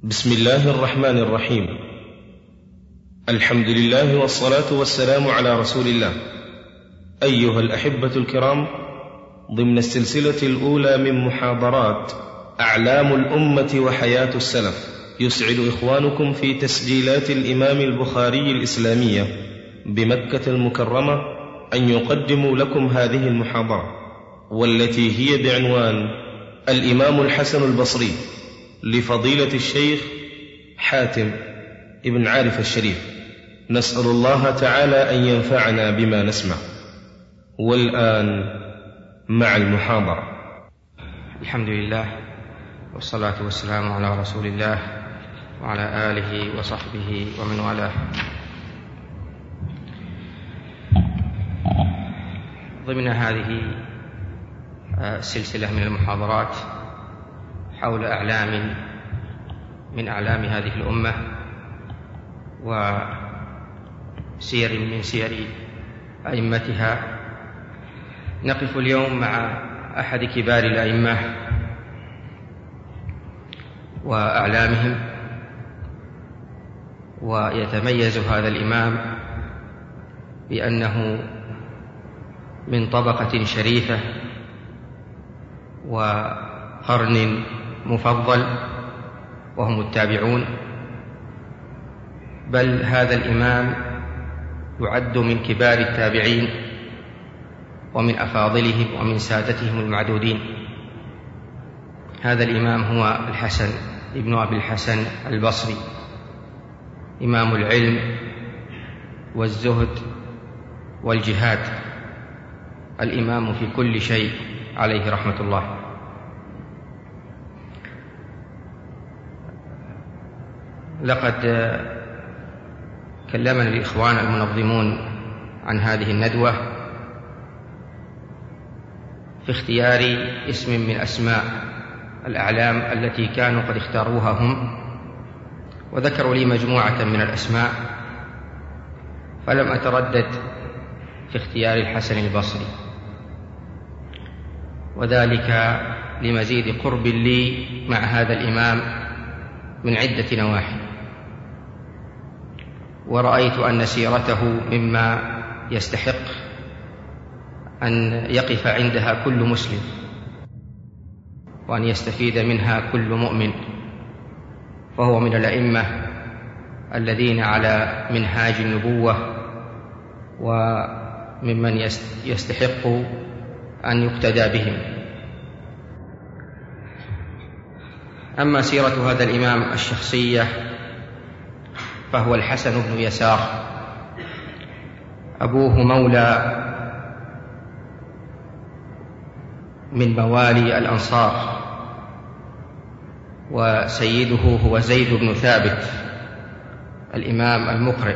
بسم الله الرحمن الرحيم. الحمد لله والصلاة والسلام على رسول الله. أيها الأحبة الكرام، ضمن السلسلة الأولى من محاضرات أعلام الأمة وحياة السلف، يسعد إخوانكم في تسجيلات الإمام البخاري الإسلامية بمكة المكرمة أن يقدموا لكم هذه المحاضرة، والتي هي بعنوان الإمام الحسن البصري لفضيلة الشيخ حاتم ابن عارف الشريف. نسأل الله تعالى أن ينفعنا بما نسمع. والآن مع المحاضرة. الحمد لله والصلاة والسلام على رسول الله وعلى آله وصحبه ومن والاه. ضمن هذه السلسلة من المحاضرات حول أعلام من أعلام هذه الأمة وسير من سير أئمتها، نقف اليوم مع أحد كبار الأئمة وأعلامهم. ويتميز هذا الإمام بأنه من طبقة شريفة وقرن مفضل وهم التابعون، بل هذا الإمام يعد من كبار التابعين ومن أفاضلهم ومن سادتهم المعدودين. هذا الإمام هو الحسن ابن أبي الحسن البصري، إمام العلم والزهد والجهاد، الإمام في كل شيء عليه رحمة الله. لقد كلمنا الإخوان المنظمون عن هذه الندوة في اختيار اسم من أسماء الأعلام التي كانوا قد اختاروها هم، وذكروا لي مجموعة من الأسماء، فلم أتردد في اختيار الحسن البصري، وذلك لمزيد قرب لي مع هذا الإمام من عدة نواحي. ورأيت أن سيرته مما يستحق أن يقف عندها كل مسلم، وأن يستفيد منها كل مؤمن، فهو من الأئمة الذين على منهاج النبوة وممن يستحق أن يقتدى بهم. أما سيرة هذا الإمام الشخصية فهو الحسن بن يسار، أبوه مولى من موالي الأنصار، وسيده هو زيد بن ثابت الإمام المقرئ.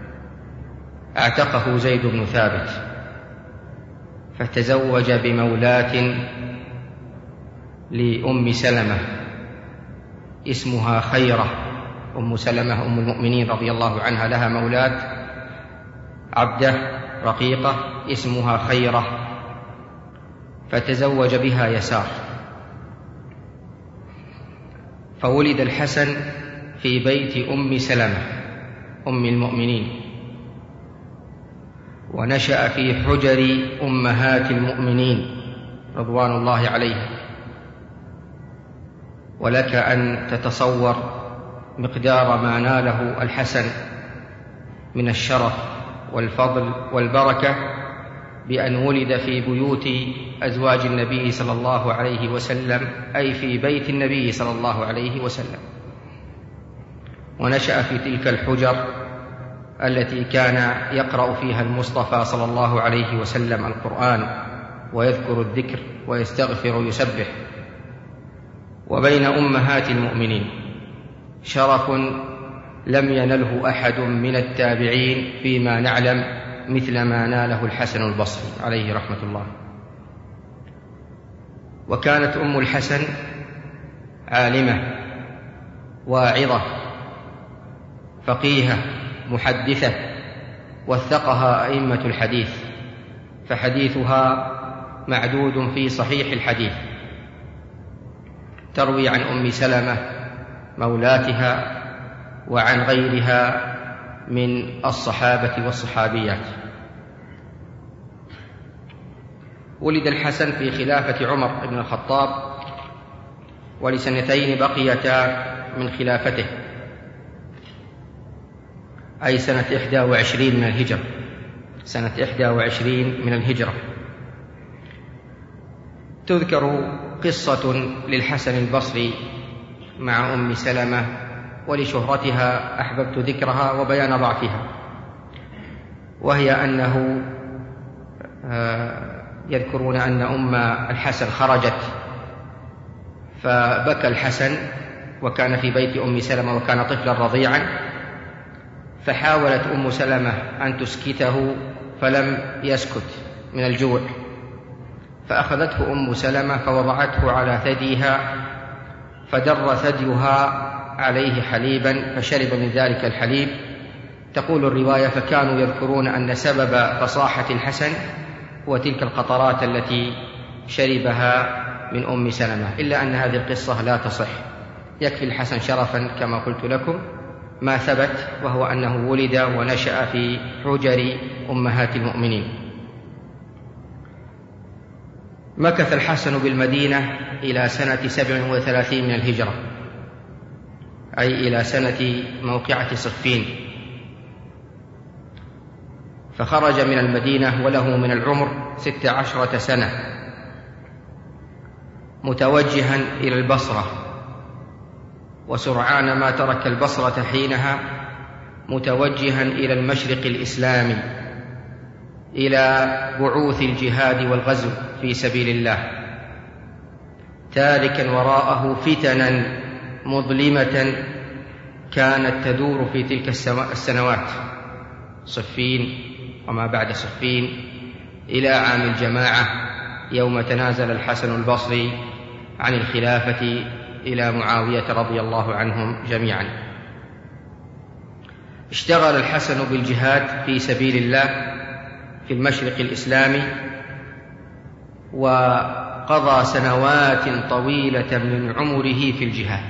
اعتقه زيد بن ثابت فتزوج بمولاة لأم سلمة اسمها خيرة. أم سلمة أم المؤمنين رضي الله عنها لها مولاة عبدة رقيقة اسمها خيرة، فتزوج بها يسار، فولد الحسن في بيت أم سلمة أم المؤمنين، ونشأ في حجر أمهات المؤمنين رضوان الله عليها. ولك أن تتصور مقدار ما ناله الحسن من الشرف والفضل والبركة بأن ولد في بيوت أزواج النبي صلى الله عليه وسلم، أي في بيت النبي صلى الله عليه وسلم. ونشأ في تلك الحجر التي كان يقرأ فيها المصطفى صلى الله عليه وسلم القرآن ويذكر الذكر ويستغفر ويسبح. وبين أمهات المؤمنين شرف لم ينله أحد من التابعين فيما نعلم مثل ما ناله الحسن البصري عليه رحمة الله. وكانت أم الحسن عالمة واعظة فقيهة محدثة، وثقها أئمة الحديث، فحديثها معدود في صحيح الحديث. تروي عن أم سلمة مولاتها وعن غيرها من الصحابة والصحابيات. ولد الحسن في خلافة عمر بن الخطاب، ولسنتين بقيتا من خلافته، أي سنة 21 من الهجرة، سنة 21 من الهجرة. تذكر قصة للحسن البصري مع أم سلمة، ولشهرتها أحببت ذكرها وبيان ضعفها، وهي أنه يذكرون أن أم الحسن خرجت فبكى الحسن، وكان في بيت أم سلمة وكان طفلا رضيعا، فحاولت أم سلمة أن تسكته فلم يسكت من الجوع، فأخذته أم سلمة فوضعته على ثديها، فدر ثديها عليه حليبا فشرب من ذلك الحليب. تقول الرواية: فكانوا يذكرون أن سبب فصاحة الحسن هو تلك القطرات التي شربها من أم سلمة، إلا أن هذه القصة لا تصح. يكفي الحسن شرفا كما قلت لكم ما ثبت، وهو أنه ولد ونشأ في حجر أمهات المؤمنين. مكث الحسن بالمدينة إلى سنة 37 من الهجرة، أي إلى سنة موقعة صفين، فخرج من المدينة وله من العمر 16 سنة، متوجها إلى البصرة، وسرعان ما ترك البصرة حينها متوجها إلى المشرق الإسلامي، إلى بعوث الجهاد والغزو في سبيل الله، تاركا وراءه فتنا مظلمة كانت تدور في تلك السنوات، صفين وما بعد صفين، إلى عام الجماعة يوم تنازل الحسن البصري عن الخلافة إلى معاوية رضي الله عنهم جميعا. اشتغل الحسن بالجهاد في سبيل الله في المشرق الإسلامي، وقضى سنوات طويلة من عمره في الجهاد،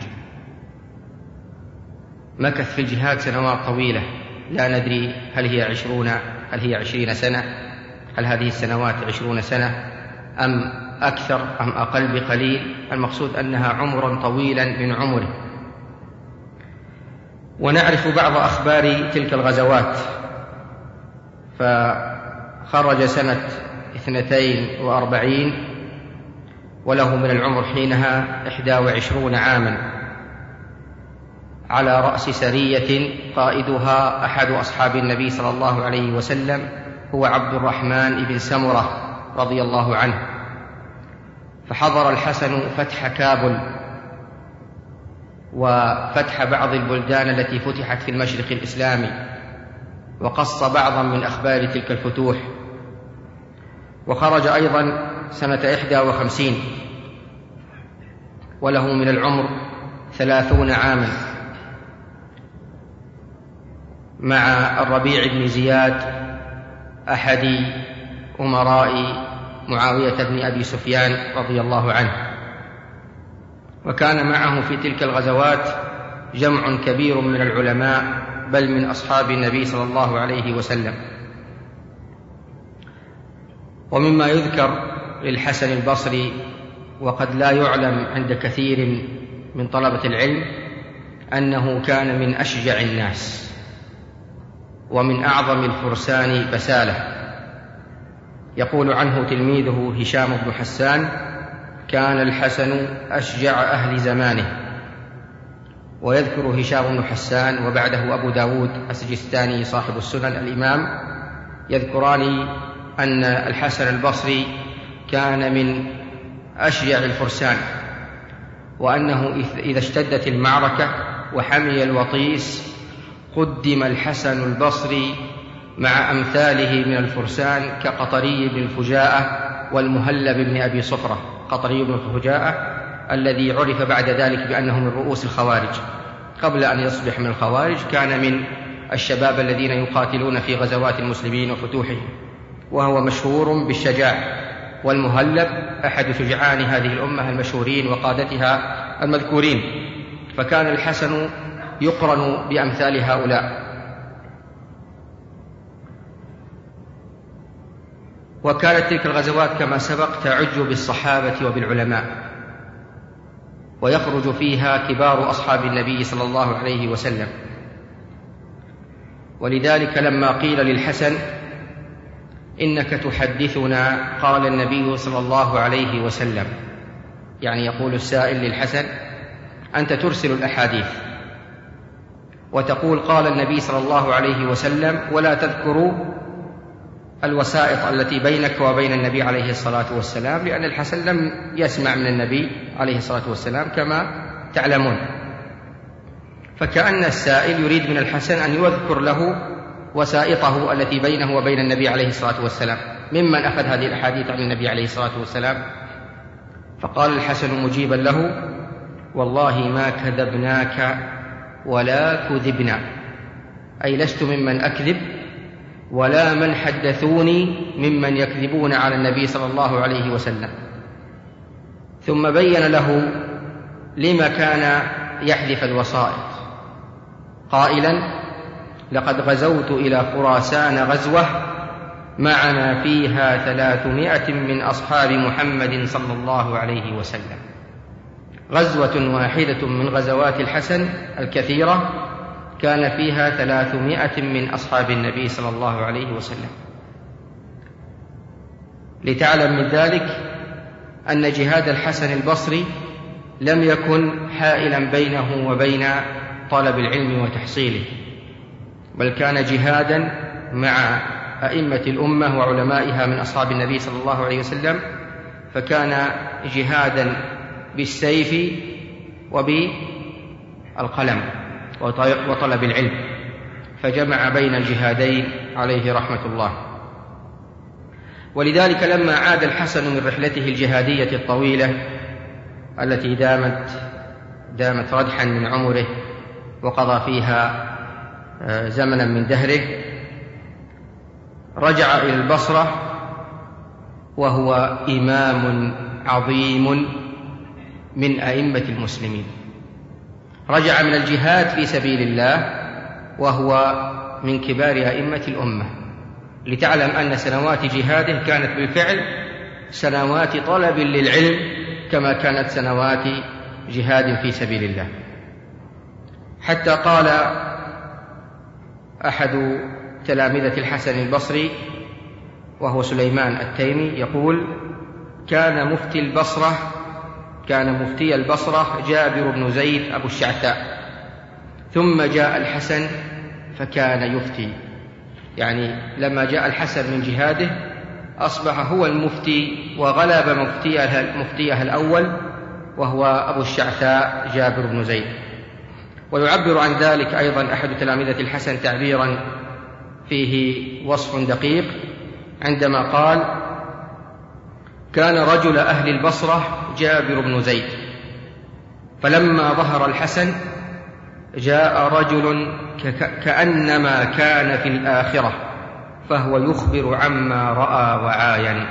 مكث في الجهاد سنوات طويلة، لا ندري هل هي 20 سنة، هل هذه السنوات 20 سنة أم أكثر أم أقل بقليل، المقصود أنها عمرا طويلا من عمره. ونعرف بعض أخبار تلك الغزوات. فخرج سنة 42 وله من العمر حينها 21 عاما، على رأس سرية قائدها أحد أصحاب النبي صلى الله عليه وسلم هو عبد الرحمن بن سمرة رضي الله عنه. فحضر الحسن فتح كابل وفتح بعض البلدان التي فتحت في المشرق الإسلامي، وقص بعضا من أخبار تلك الفتوح. وخرج أيضا سنة 51 وله من العمر 30 عاما، مع الربيع بن زياد أحد أمراء معاوية بن أبي سفيان رضي الله عنه. وكان معه في تلك الغزوات جمع كبير من العلماء، بل من أصحاب النبي صلى الله عليه وسلم. ومما يذكر للحسن البصري وقد لا يعلم عند كثير من طلبة العلم أنه كان من أشجع الناس ومن أعظم الفرسان بسالة. يقول عنه تلميذه هشام بن حسان: كان الحسن أشجع أهل زمانه. ويذكر هشام بن حسان وبعده أبو داود السجستاني صاحب السنن الإمام، يذكران أن الحسن البصري كان من أشجع الفرسان، وأنه إذا اشتدت المعركة وحمي الوطيس قدم الحسن البصري مع أمثاله من الفرسان كقطري بن الفجاءة والمهلب بن أبي صفرة. قطري بن الفجاءة الذي عرف بعد ذلك بأنه من رؤوس الخوارج، قبل أن يصبح من الخوارج كان من الشباب الذين يقاتلون في غزوات المسلمين وفتوحهم، وهو مشهور بالشجاع. والمهلب أحد شجعان هذه الأمة المشهورين وقادتها المذكورين. فكان الحسن يقرن بأمثال هؤلاء. وكانت تلك الغزوات كما سبق تعج بالصحابة وبالعلماء، ويخرج فيها كبار أصحاب النبي صلى الله عليه وسلم. ولذلك لما قيل للحسن إنك تحدثنا، قال النبي صلى الله عليه وسلم، يعني يقول السائل للحسن: أنت ترسل الأحاديث وتقول قال النبي صلى الله عليه وسلم، ولا تذكر الوسائط التي بينك وبين النبي عليه الصلاة والسلام، لأن الحسن لم يسمع من النبي عليه الصلاة والسلام كما تعلمون. فكأن السائل يريد من الحسن أن يذكر له وسائطه التي بينه وبين النبي عليه الصلاة والسلام، ممن أخذ هذه الأحاديث عن النبي عليه الصلاة والسلام. فقال الحسن مجيبا له: والله ما كذبناك ولا كذبنا، أي لست ممن أكذب ولا من حدثوني ممن يكذبون على النبي صلى الله عليه وسلم. ثم بين له لما كان يحذف الوسائط قائلا: لقد غزوت إلى خراسان غزوة معنا فيها 300 من أصحاب محمد صلى الله عليه وسلم. غزوة واحدة من غزوات الحسن الكثيرة كان فيها 300 من أصحاب النبي صلى الله عليه وسلم. لتعلم من ذلك أن جهاد الحسن البصري لم يكن حائلا بينه وبين طلب العلم وتحصيله، بل كان جهادا مع أئمة الأمة وعلمائها من أصحاب النبي صلى الله عليه وسلم، فكان جهادا بالسيف وبالقلم وطلب العلم، فجمع بين الجهادين عليه رحمة الله. ولذلك لما عاد الحسن من رحلته الجهادية الطويلة التي دامت ردحا من عمره وقضى فيها زمنا من دهره، رجع إلى البصرة وهو إمام عظيم من أئمة المسلمين. رجع من الجهاد في سبيل الله وهو من كبار أئمة الأمة، لتعلم أن سنوات جهاده كانت بالفعل سنوات طلب للعلم كما كانت سنوات جهاد في سبيل الله. حتى قال أحد تلامذة الحسن البصري وهو سليمان التيمي يقول: كان مفتي البصرة جابر بن زيد أبو الشعثاء، ثم جاء الحسن فكان يفتي. يعني لما جاء الحسن من جهاده أصبح هو المفتي وغلب مفتيه الأول وهو أبو الشعثاء جابر بن زيد. ويعبر عن ذلك أيضا أحد تلامذة الحسن تعبيرا فيه وصف دقيق عندما قال: كان رجل أهل البصرة جابر بن زيد، فلما ظهر الحسن جاء رجل كأنما كان في الآخرة، فهو يخبر عما رأى وعاين.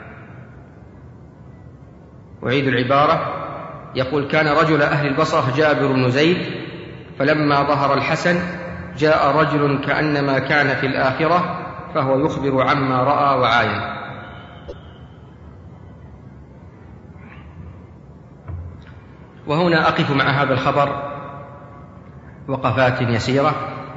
أعيد العبارة، يقول: كان رجل أهل البصرة جابر بن زيد، فلما ظهر الحسن جاء رجل كأنما كان في الآخرة، فهو يخبر عما رأى وعاين. وهنا أقف مع هذا الخبر وقفات يسيرة.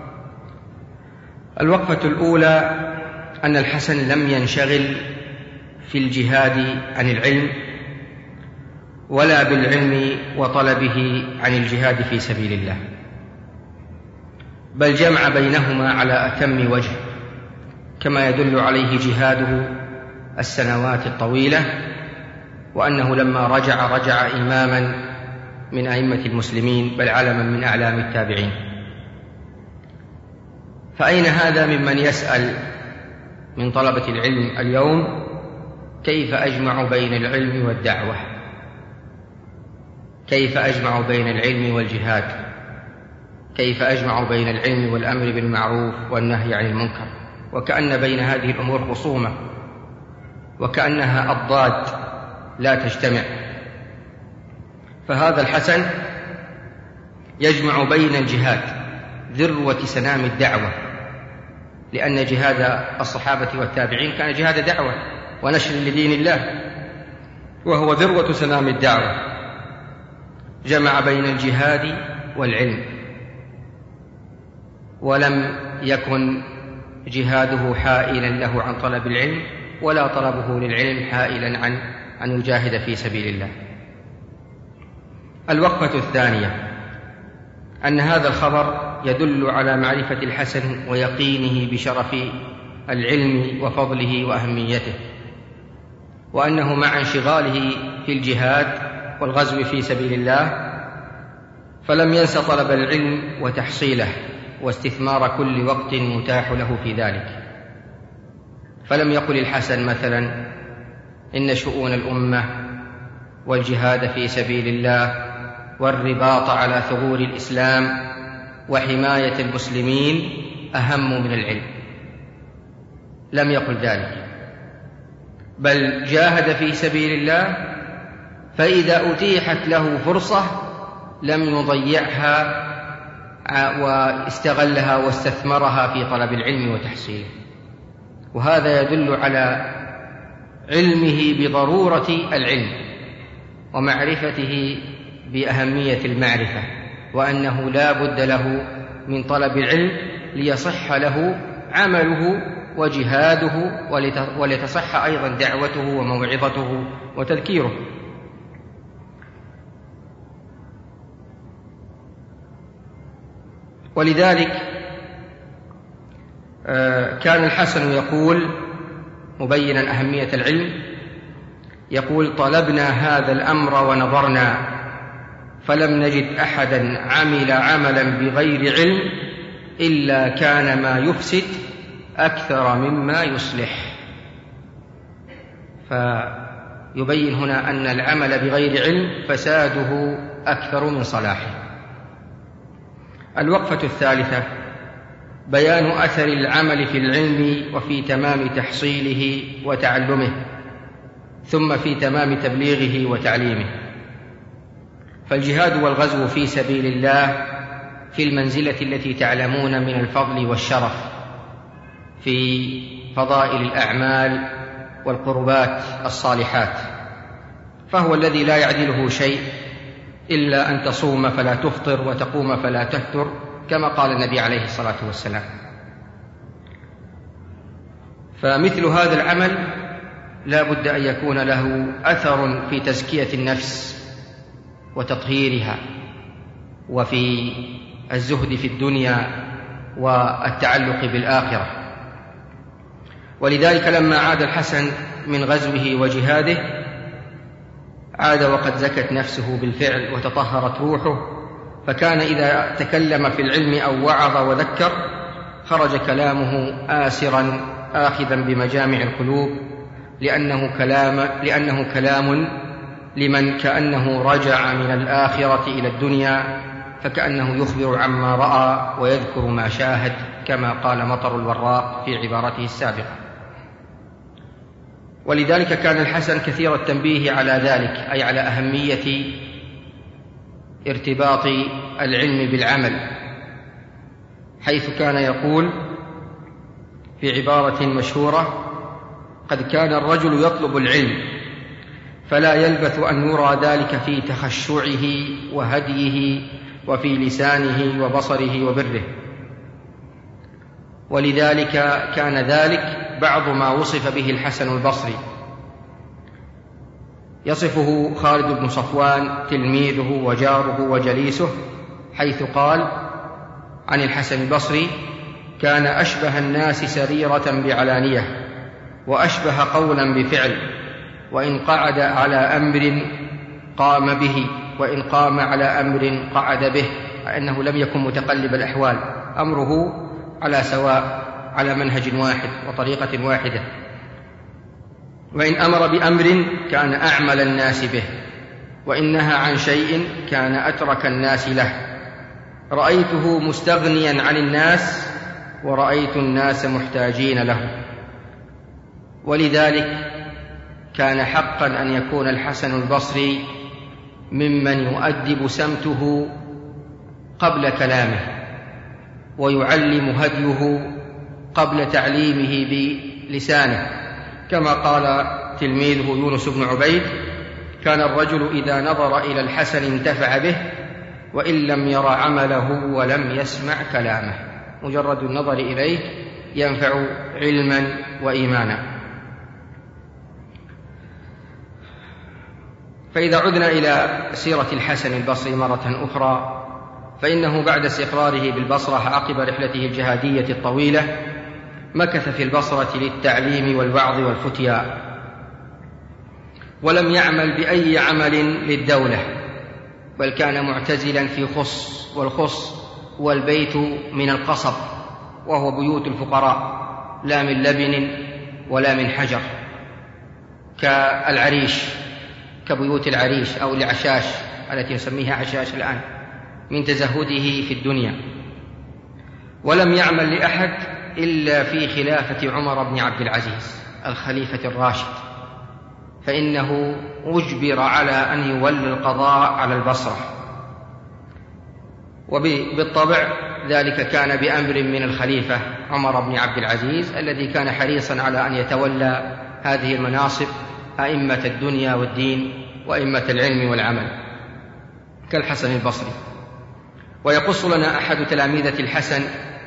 الوقفة الأولى أن الحسن لم ينشغل في الجهاد عن العلم ولا بالعلم وطلبه عن الجهاد في سبيل الله، بل جمع بينهما على أتم وجه، كما يدل عليه جهاده السنوات الطويلة، وأنه لما رجع إماما من أئمة المسلمين، بل علما من أعلام التابعين. فأين هذا ممن يسأل من طلبة العلم اليوم: كيف أجمع بين العلم والدعوة؟ كيف أجمع بين العلم والجهاد؟ كيف أجمع بين العلم والأمر بالمعروف والنهي عن المنكر؟ وكأن بين هذه الأمور خصومة، وكأنها أضداد لا تجتمع. فهذا الحسن يجمع بين الجهاد ذروة سنام الدعوة، لأن جهاد الصحابة والتابعين كان جهاد دعوة ونشر لدين الله، وهو ذروة سنام الدعوة، جمع بين الجهاد والعلم، ولم يكن جهاده حائلا له عن طلب العلم، ولا طلبه للعلم حائلا عن أن يجاهد في سبيل الله. الوقفة الثانية أن هذا الخبر يدل على معرفة الحسن ويقينه بشرف العلم وفضله وأهميته، وأنه مع انشغاله في الجهاد والغزو في سبيل الله فلم ينس طلب العلم وتحصيله واستثمار كل وقت متاح له في ذلك. فلم يقل الحسن مثلا إن شؤون الأمة والجهاد في سبيل الله والرباط على ثغور الإسلام وحماية المسلمين أهم من العلم، لم يقل ذلك، بل جاهد في سبيل الله، فإذا أتيحت له فرصة لم يضيعها واستغلها واستثمرها في طلب العلم وتحصيله. وهذا يدل على علمه بضرورة العلم ومعرفته بأهمية المعرفة، وأنه لا بد له من طلب العلم ليصح له عمله وجهاده، ولتصح أيضا دعوته وموعظته وتذكيره. ولذلك كان الحسن يقول مبينا أهمية العلم، يقول: طلبنا هذا الأمر ونظرنا فلم نجد أحدا عمل عملا بغير علم إلا كان ما يفسد أكثر مما يصلح. فيبين هنا أن العمل بغير علم فساده أكثر من صلاحه. الوقفة الثالثة بيان أثر العمل في العلم وفي تمام تحصيله وتعلمه، ثم في تمام تبليغه وتعليمه. فالجهاد والغزو في سبيل الله في المنزلة التي تعلمون من الفضل والشرف في فضائل الأعمال والقربات الصالحات، فهو الذي لا يعدله شيء إلا أن تصوم فلا تفطر وتقوم فلا تفتر، كما قال النبي عليه الصلاة والسلام. فمثل هذا العمل لا بد أن يكون له أثر في تزكية النفس وتطهيرها، وفي الزهد في الدنيا والتعلق بالآخرة. ولذلك لما عاد الحسن من غزوه وجهاده عاد وقد زكت نفسه بالفعل وتطهرت روحه، فكان إذا تكلم في العلم أو وعظ وذكر خرج كلامه آسرا آخذا بمجامع القلوب، لأنه كلام لمن كأنه رجع من الآخرة إلى الدنيا، فكأنه يخبر عما رأى ويذكر ما شاهد، كما قال مطر الوراق في عبارته السابقة. ولذلك كان الحسن كثير التنبيه على ذلك، أي على أهمية ارتباط العلم بالعمل، حيث كان يقول في عبارة مشهورة: قد كان الرجل يطلب العلم فلا يلبث أن يرى ذلك في تخشعه وهديه وفي لسانه وبصره وبره. ولذلك كان ذلك بعض ما وصف به الحسن البصري، يصفه خالد بن صفوان تلميذه وجاره وجليسه، حيث قال عن الحسن البصري: كان أشبه الناس سريرة بعلانية، وأشبه قولا بفعل، وإن قعد على أمر قام به، وإن قام على أمر قعد به، أنه لم يكن متقلب الأحوال، أمره على سواء، على منهج واحد وطريقة واحدة. وإن أمر بأمر كان أعمل الناس به، وإن نهى عن شيء كان أترك الناس له. رأيته مستغنيا عن الناس، ورأيت الناس محتاجين له. ولذلك كان حقا أن يكون الحسن البصري ممن يؤدب سمته قبل كلامه، ويعلم هديه قبل تعليمه بلسانه، كما قال تلميذه يونس بن عبيد: كان الرجل إذا نظر إلى الحسن انتفع به، وإن لم ير عمله ولم يسمع كلامه. مجرد النظر إليه ينفع علما وإيمانا. فإذا عدنا إلى سيرة الحسن البصري مرة أخرى، فإنه بعد استقراره بالبصرة عقب رحلته الجهادية الطويلة مكث في البصرة للتعليم والوعظ والفتيا، ولم يعمل بأي عمل للدولة، بل كان معتزلا في خص، والخص والبيت من القصب، وهو بيوت الفقراء، لا من لبن ولا من حجر، كالعريش، كبيوت العريش أو العشاش التي نسميها عشاش الآن، من تزهده في الدنيا. ولم يعمل لأحد إلا في خلافة عمر بن عبد العزيز الخليفة الراشد، فإنه أجبر على أن يولي القضاء على البصرة، وبالطبع ذلك كان بأمر من الخليفة عمر بن عبد العزيز الذي كان حريصا على أن يتولى هذه المناصب أئمة الدنيا والدين وأئمة العلم والعمل كالحسن البصري. ويقص لنا أحد تلاميذة الحسن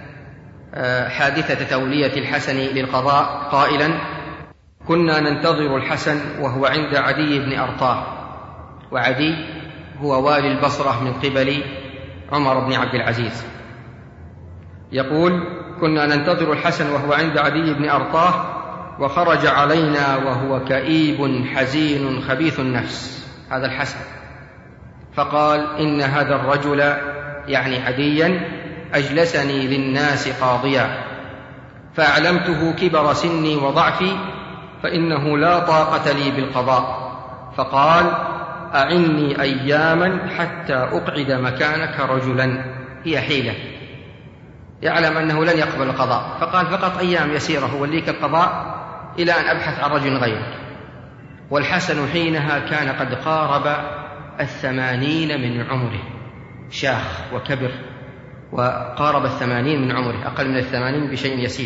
حادثة تولية الحسن للقضاء قائلا: كنا ننتظر الحسن وهو عند عدي بن أرطاه، وعدي هو والي البصرة من قبل عمر بن عبد العزيز. يقول: كنا ننتظر الحسن وهو عند عدي بن أرطاه، وخرج علينا وهو كئيب حزين خبيث النفس، هذا الحسن، فقال: إن هذا الرجل، يعني عديا، أجلسني للناس قاضيا، فأعلمته كبر سني وضعفي، فإنه لا طاقة لي بالقضاء، فقال: أعني أياما حتى أقعد مكانك رجلا. هي حيلة، يعلم أنه لن يقبل القضاء، فقال: فقط أيام يسيرة أوليك القضاء إلى أن أبحث عن رجل غيرك. والحسن حينها كان قد قارب 80 من عمره، شاخ وكبر، وقارب 80 من عمره، أقل من 80 بشيء يسير.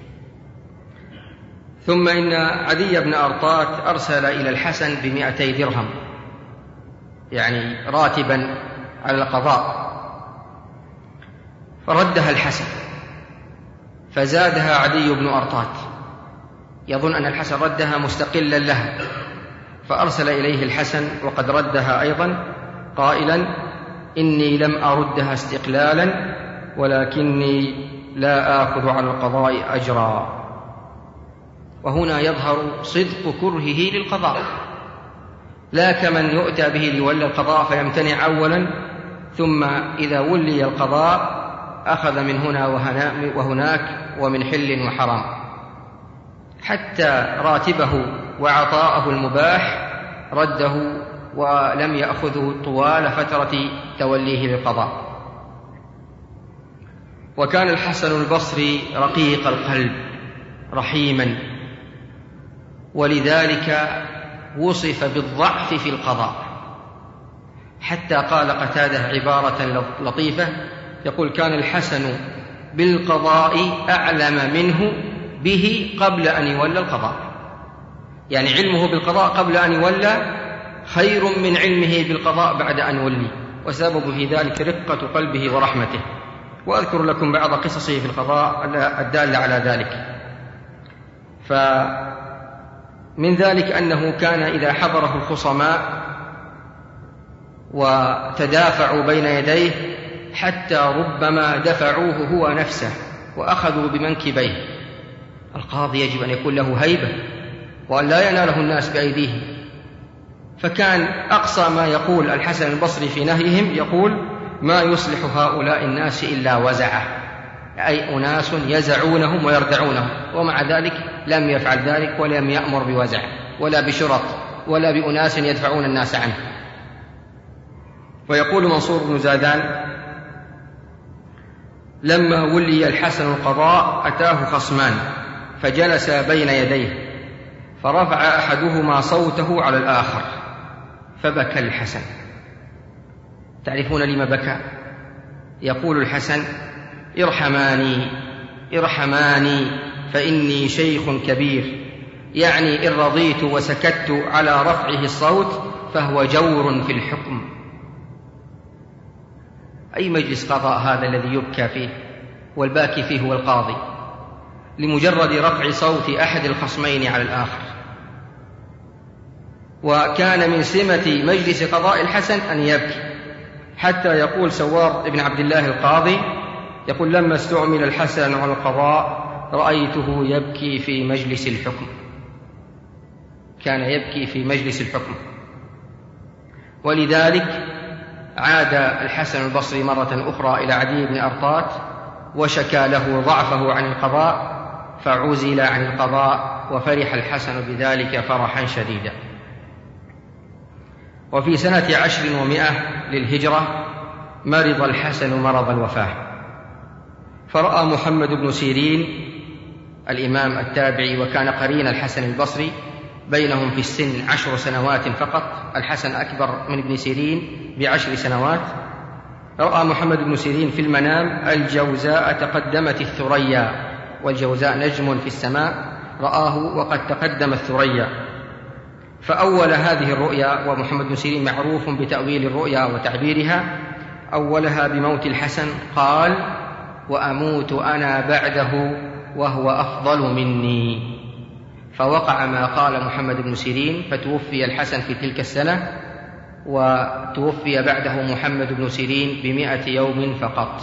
ثم إن عدي بن أرطاة أرسل إلى الحسن ب200 درهم، يعني راتبا على القضاء، فردها الحسن، فزادها عدي بن أرطاة، يظن أن الحسن ردها مستقلا لها، فأرسل إليه الحسن وقد ردها أيضا قائلا: إني لم أردها استقلالا، ولكني لا آخذ على القضاء أجرا. وهنا يظهر صدق كرهه للقضاء، لا كمن يؤتى به ليولي القضاء فيمتنع أولا، ثم إذا ولي القضاء أخذ من هنا وهناك ومن حل وحرام، حتى راتبه وعطاءه المباح رده ولم يأخذه طوال فترة توليه للقضاء. وكان الحسن البصري رقيق القلب رحيما، ولذلك وصف بالضعف في القضاء، حتى قال قتادة عبارة لطيفة يقول: كان الحسن بالقضاء أعلم منه به قبل أن يولى القضاء، يعني علمه بالقضاء قبل أن يولى خير من علمه بالقضاء بعد أن ولي، وسبب في ذلك رقة قلبه ورحمته. وأذكر لكم بعض قصصه في القضاء الدالة على ذلك. فمن ذلك أنه كان إذا حضره الخصماء وتدافعوا بين يديه حتى ربما دفعوه هو نفسه وأخذوا بمنكبيه. القاضي يجب أن يكون له هيبة وأن لا يناله الناس بأيديهم، فكان أقصى ما يقول الحسن البصري في نهيهم يقول: ما يصلح هؤلاء الناس إلا وزعه، أي أناس يزعونهم ويردعونهم، ومع ذلك لم يفعل ذلك ولم يأمر بوزع ولا بشرط ولا بأناس يدفعون الناس عنه. ويقول منصور بن زادان: لما ولي الحسن القضاء أتاه خصمان فجلس بين يديه، فرفع أحدهما صوته على الآخر فبكى الحسن. تعرفون لما بكى؟ يقول الحسن: ارحماني فإني شيخ كبير، يعني إن رضيت وسكت على رفعه الصوت فهو جور في الحكم. أي مجلس قضاء هذا الذي يبكى فيه والباكي فيه هو القاضي لمجرد رفع صوت أحد الخصمين على الآخر؟ وكان من سمة مجلس قضاء الحسن أن يبكي، حتى يقول سوار بن عبد الله القاضي يقول: لما استعمل الحسن على القضاء رأيته يبكي في مجلس الحكم. كان يبكي في مجلس الحكم. ولذلك عاد الحسن البصري مرة أخرى إلى عدي بن أرطاة وشكى له ضعفه عن القضاء، فعزل عن القضاء، وفرح الحسن بذلك فرحا شديدا. وفي سنة 10 للهجرة مرض الحسن مرض الوفاة، فرأى محمد بن سيرين الإمام التابعي وكان قرين الحسن البصري، بينهم في السن 10 سنوات فقط، الحسن أكبر من ابن سيرين ب10 سنوات. رأى محمد بن سيرين في المنام الجوزاء تقدمت الثريا، والجوزاء نجم في السماء، رآه وقد تقدم الثريا، فأول هذه الرؤيا، ومحمد بن سيرين معروف بتأويل الرؤيا وتعبيرها، أولها بموت الحسن، قال: وأموت أنا بعده وهو أفضل مني. فوقع ما قال محمد بن سيرين، فتوفي الحسن في تلك السنة، وتوفي بعده محمد بن سيرين ب100 يوم فقط.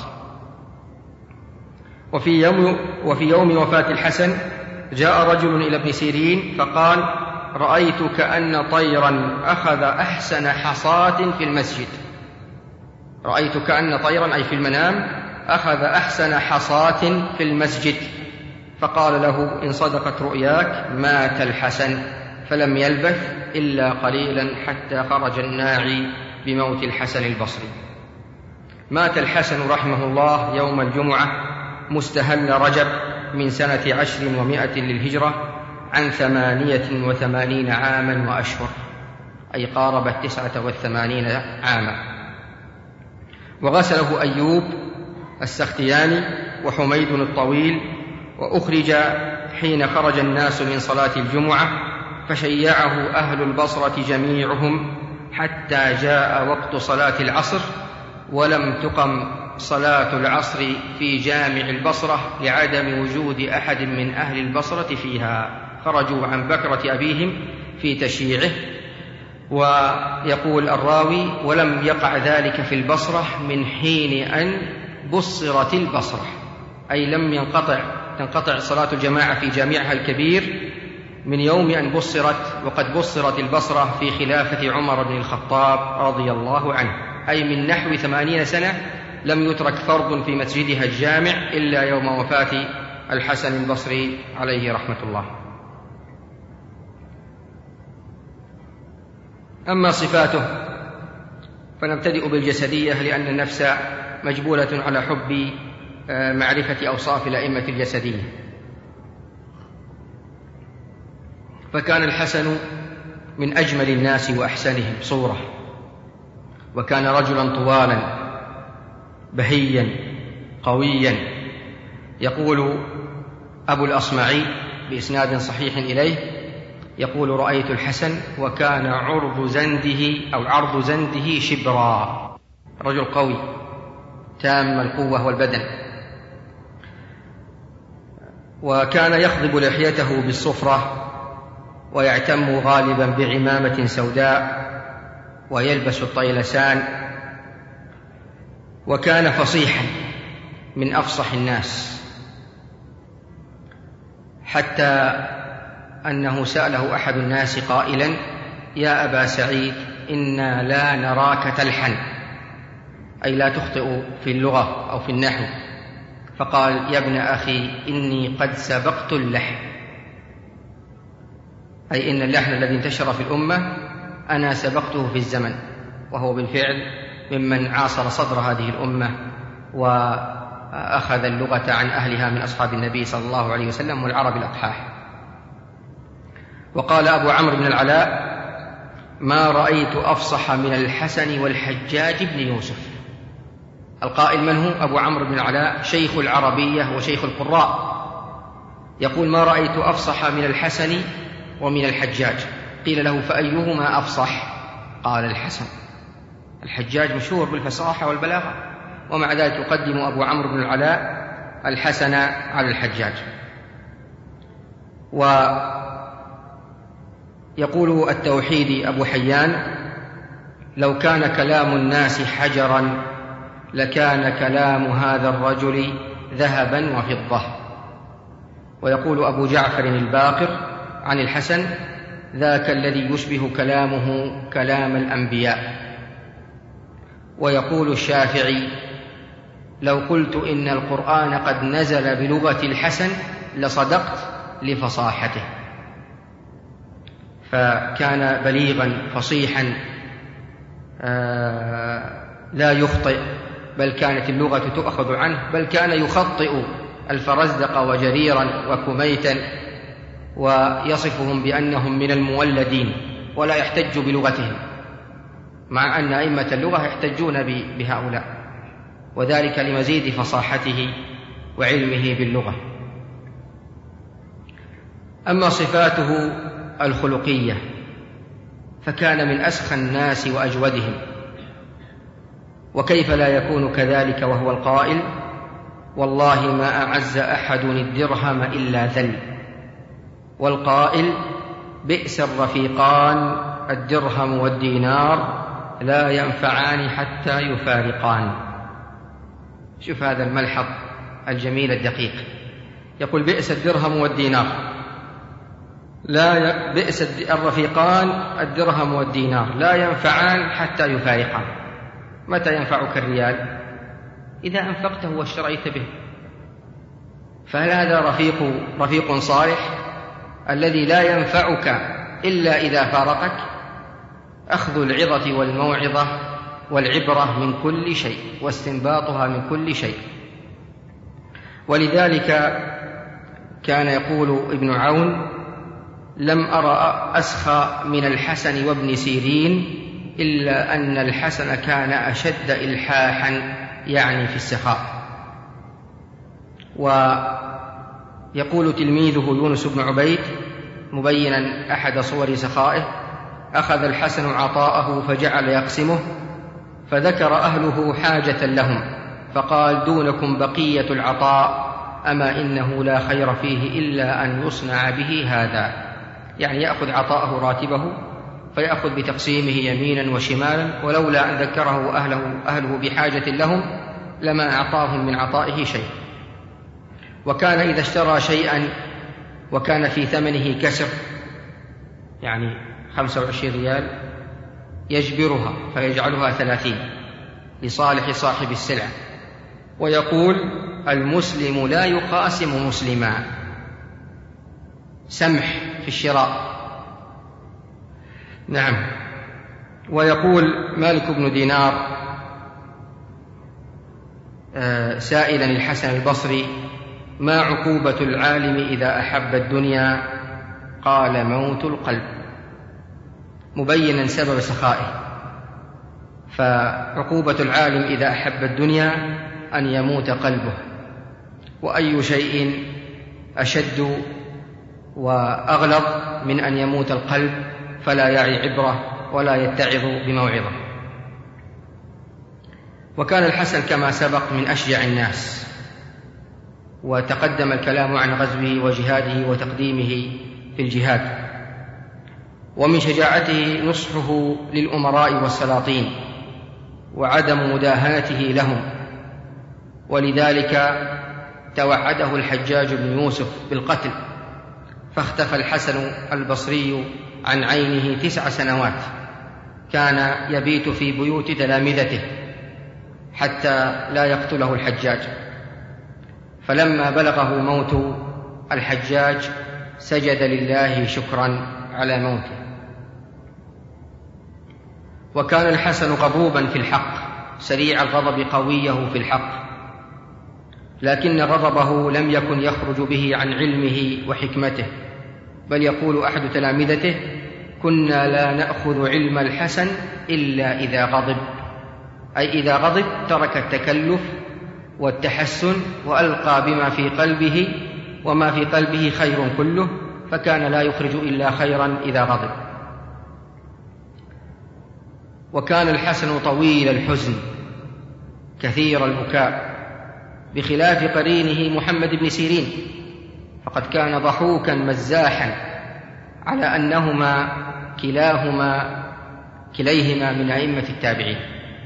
وفي يوم وفاة الحسن جاء رجل إلى ابن سيرين فقال: رأيت كأن طيرا أخذ أحسن حصاة في المسجد. رأيت كأن طيرا، أي في المنام، أخذ أحسن حصاة في المسجد. فقال له: إن صدقت رؤياك مات الحسن. فلم يلبث إلا قليلا حتى خرج الناعي بموت الحسن البصري. مات الحسن رحمه الله يوم الجمعة مستهل رجب من سنة 10 للهجرة عن 88 عاما وأشهر، أي قاربت 89 عاما. وغسله أيوب السختياني وحميد الطويل، وأخرج حين خرج الناس من صلاة الجمعة، فشيعه أهل البصرة جميعهم حتى جاء وقت صلاة العصر، ولم تقم صلاة العصر في جامع البصرة لعدم وجود أحد من أهل البصرة فيها، خرجوا عن بكرة أبيهم في تشييعه. ويقول الراوي: ولم يقع ذلك في البصرة من حين أن بصرت البصرة، أي لم تنقطع صلاة الجماعة في جامعها الكبير من يوم أن بصرت، وقد بصرت البصرة في خلافة عمر بن الخطاب رضي الله عنه، أي من نحو 80 سنة لم يترك فرض في مسجدها الجامع إلا يوم وفاة الحسن البصري عليه رحمة الله. أما صفاته فنبتدئ بالجسدية، لأن النفس مجبولة على حب معرفة أوصاف الأئمة الجسدية. فكان الحسن من أجمل الناس وأحسنهم صورة، وكان رجلا طوالا بهيا قويا. يقول أبو الأصمعي بإسناد صحيح إليه، يقول: رأيت الحسن وكان عرض زنده شبرا، رجل قوي تام القوة والبدن. وكان يخضب لحيته بالصفرة، ويعتم غالبا بعمامة سوداء، ويلبس الطيلسان. وكان فصيحا من أفصح الناس، حتى أنه سأله أحد الناس قائلا: يا أبا سعيد، إنا لا نراك تلحن، أي لا تخطئ في اللغة أو في النحو. فقال: يا ابن أخي، إني قد سبقت اللحن، أي إن اللحن الذي انتشر في الأمة أنا سبقته في الزمن. وهو بالفعل ممن عاصر صدر هذه الأمة وأخذ اللغة عن أهلها من أصحاب النبي صلى الله عليه وسلم والعرب الأقحاح. وقال أبو عمرو بن العلاء: ما رأيت أفصح من الحسن والحجاج بن يوسف. القائل من هو؟ أبو عمرو بن العلاء شيخ العربية وشيخ القراء، يقول: ما رأيت أفصح من الحسن ومن الحجاج. قيل له: فأيهما أفصح؟ قال: الحسن. الحجاج مشهور بالفصاحة والبلاغة، ومع ذلك يقدم أبو عمرو بن العلاء الحسن على الحجاج. ويقول التوحيدي أبو حيان: لو كان كلام الناس حجرا لكان كلام هذا الرجل ذهبا وفضة. ويقول أبو جعفر الباقر عن الحسن: ذاك الذي يشبه كلامه كلام الأنبياء. ويقول الشافعي: لو قلت إن القرآن قد نزل بلغة الحسن لصدقت لفصاحته. فكان بليغا فصيحا لا يخطئ، بل كانت اللغة تؤخذ عنه، بل كان يخطئ الفرزدق وجريرا وكميتا ويصفهم بأنهم من المولدين ولا يحتج بلغتهم، مع أن أئمة اللغة يحتجون بهؤلاء، وذلك لمزيد فصاحته وعلمه باللغة. أما صفاته الخلقية فكان من أسخى الناس وأجودهم، وكيف لا يكون كذلك وهو القائل: والله ما أعز أحد الدرهم إلا ذل، والقائل: بئس الرفيقان الدرهم والدينار لا ينفعان حتى يفارقان. شوف هذا الملحظ الجميل الدقيق، يقول: بئس الدرهم والدينار، بئس الرفيقان الدرهم والدينار لا ينفعان حتى يفارقان. متى ينفعك الريال؟ إذا أنفقته واشتريت به. فهل هذا رفيق صالح الذي لا ينفعك إلا إذا فارقك؟ أخذ العظة والموعظة والعبرة من كل شيء واستنباطها من كل شيء. ولذلك كان يقول ابن عون: لم أرى أسخى من الحسن وابن سيرين إلا أن الحسن كان أشد إلحاحا، يعني في السخاء. ويقول تلميذه يونس بن عبيد مبينا أحد صور سخائه: أخذ الحسن عطاءه فجعل يقسمه، فذكر أهله حاجة لهم فقال: دونكم بقية العطاء، أما إنه لا خير فيه إلا أن يصنع به هذا. يعني يأخذ عطاءه راتبه فيأخذ بتقسيمه يمينا وشمالا، ولولا أن ذكره أهله بحاجة لهم لما أعطاهم من عطائه شيء. وكان إذا اشترى شيئا وكان في ثمنه كسر، يعني 25 ريال، يجبرها فيجعلها 30 لصالح صاحب السلعة، ويقول: المسلم لا يقاسم مسلما. سمح في الشراء. نعم. ويقول مالك بن دينار سائلا الحسن البصري: ما عقوبة العالم إذا أحب الدنيا؟ قال: موت القلب، مبينا سبب سخائه. فعقوبة العالم إذا أحب الدنيا أن يموت قلبه، وأي شيء أشد وأغلظ من أن يموت القلب، فلا يعي عبرة ولا يتعظ بموعظة. وكان الحسن كما سبق من أشجع الناس، وتقدم الكلام عن غزوه وجهاده وتقديمه في الجهاد. ومن شجاعته نصحه للأمراء والسلاطين وعدم مداهنته لهم، ولذلك توعده الحجاج بن يوسف بالقتل، فاختفى الحسن البصري عن عينه 9 سنوات، كان يبيت في بيوت تلامذته حتى لا يقتله الحجاج. فلما بلغه موت الحجاج سجد لله شكرا على موته. وكان الحسن غضوبا في الحق، سريع الغضب قويه في الحق، لكن غضبه لم يكن يخرج به عن علمه وحكمته، بل يقول أحد تلامذته: كنا لا نأخذ علم الحسن إلا إذا غضب، أي إذا غضب ترك التكلف والتحسن وألقى بما في قلبه، وما في قلبه خير كله، فكان لا يخرج إلا خيرا إذا غضب. وكان الحسن طويل الحزن كثير البكاء، بخلاف قرينه محمد بن سيرين، فقد كان ضحوكا مزاحا، على أنهما كليهما من أئمة التابعين،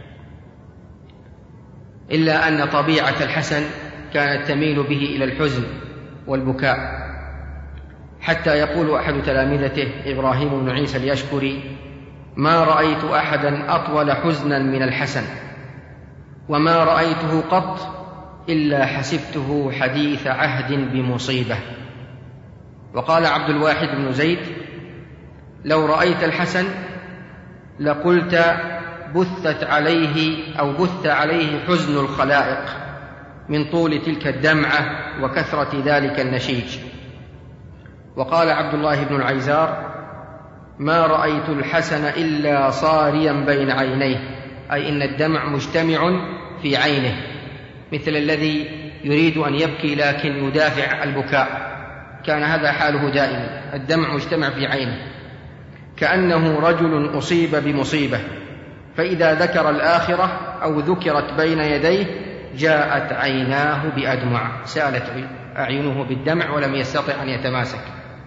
إلا أن طبيعة الحسن كانت تميل به إلى الحزن والبكاء، حتى يقول أحد تلامذته إبراهيم بن عيسى اليشكري: ما رأيت أحدا أطول حزنا من الحسن، وما رأيته قط إلا حسبته حديث عهد بمصيبة. وقال عبد الواحد بن زيد: لو رأيت الحسن لقلت بث عليه حزن الخلائق من طول تلك الدمعة وكثرة ذلك النشيج. وقال عبد الله بن العيزار: ما رأيت الحسن إلا صاريا بين عينيه، أي إن الدمع مجتمع في عينه، مثل الذي يريد أن يبكي لكن يدافع البكاء، كان هذا حاله دائما، الدمع مجتمع في عينه، كأنه رجل أصيب بمصيبة، فإذا ذكر الآخرة أو ذكرت بين يديه جاءت عيناه بأدمع، سالت أعينه بالدمع ولم يستطع أن يتماسك.